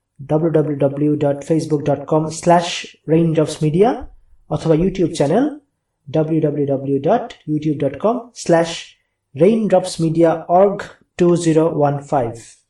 www.facebook.com/raindropsmedia অথবা ইউটিউব চ্যানেল www.youtube.com/raindropsmediaorg2015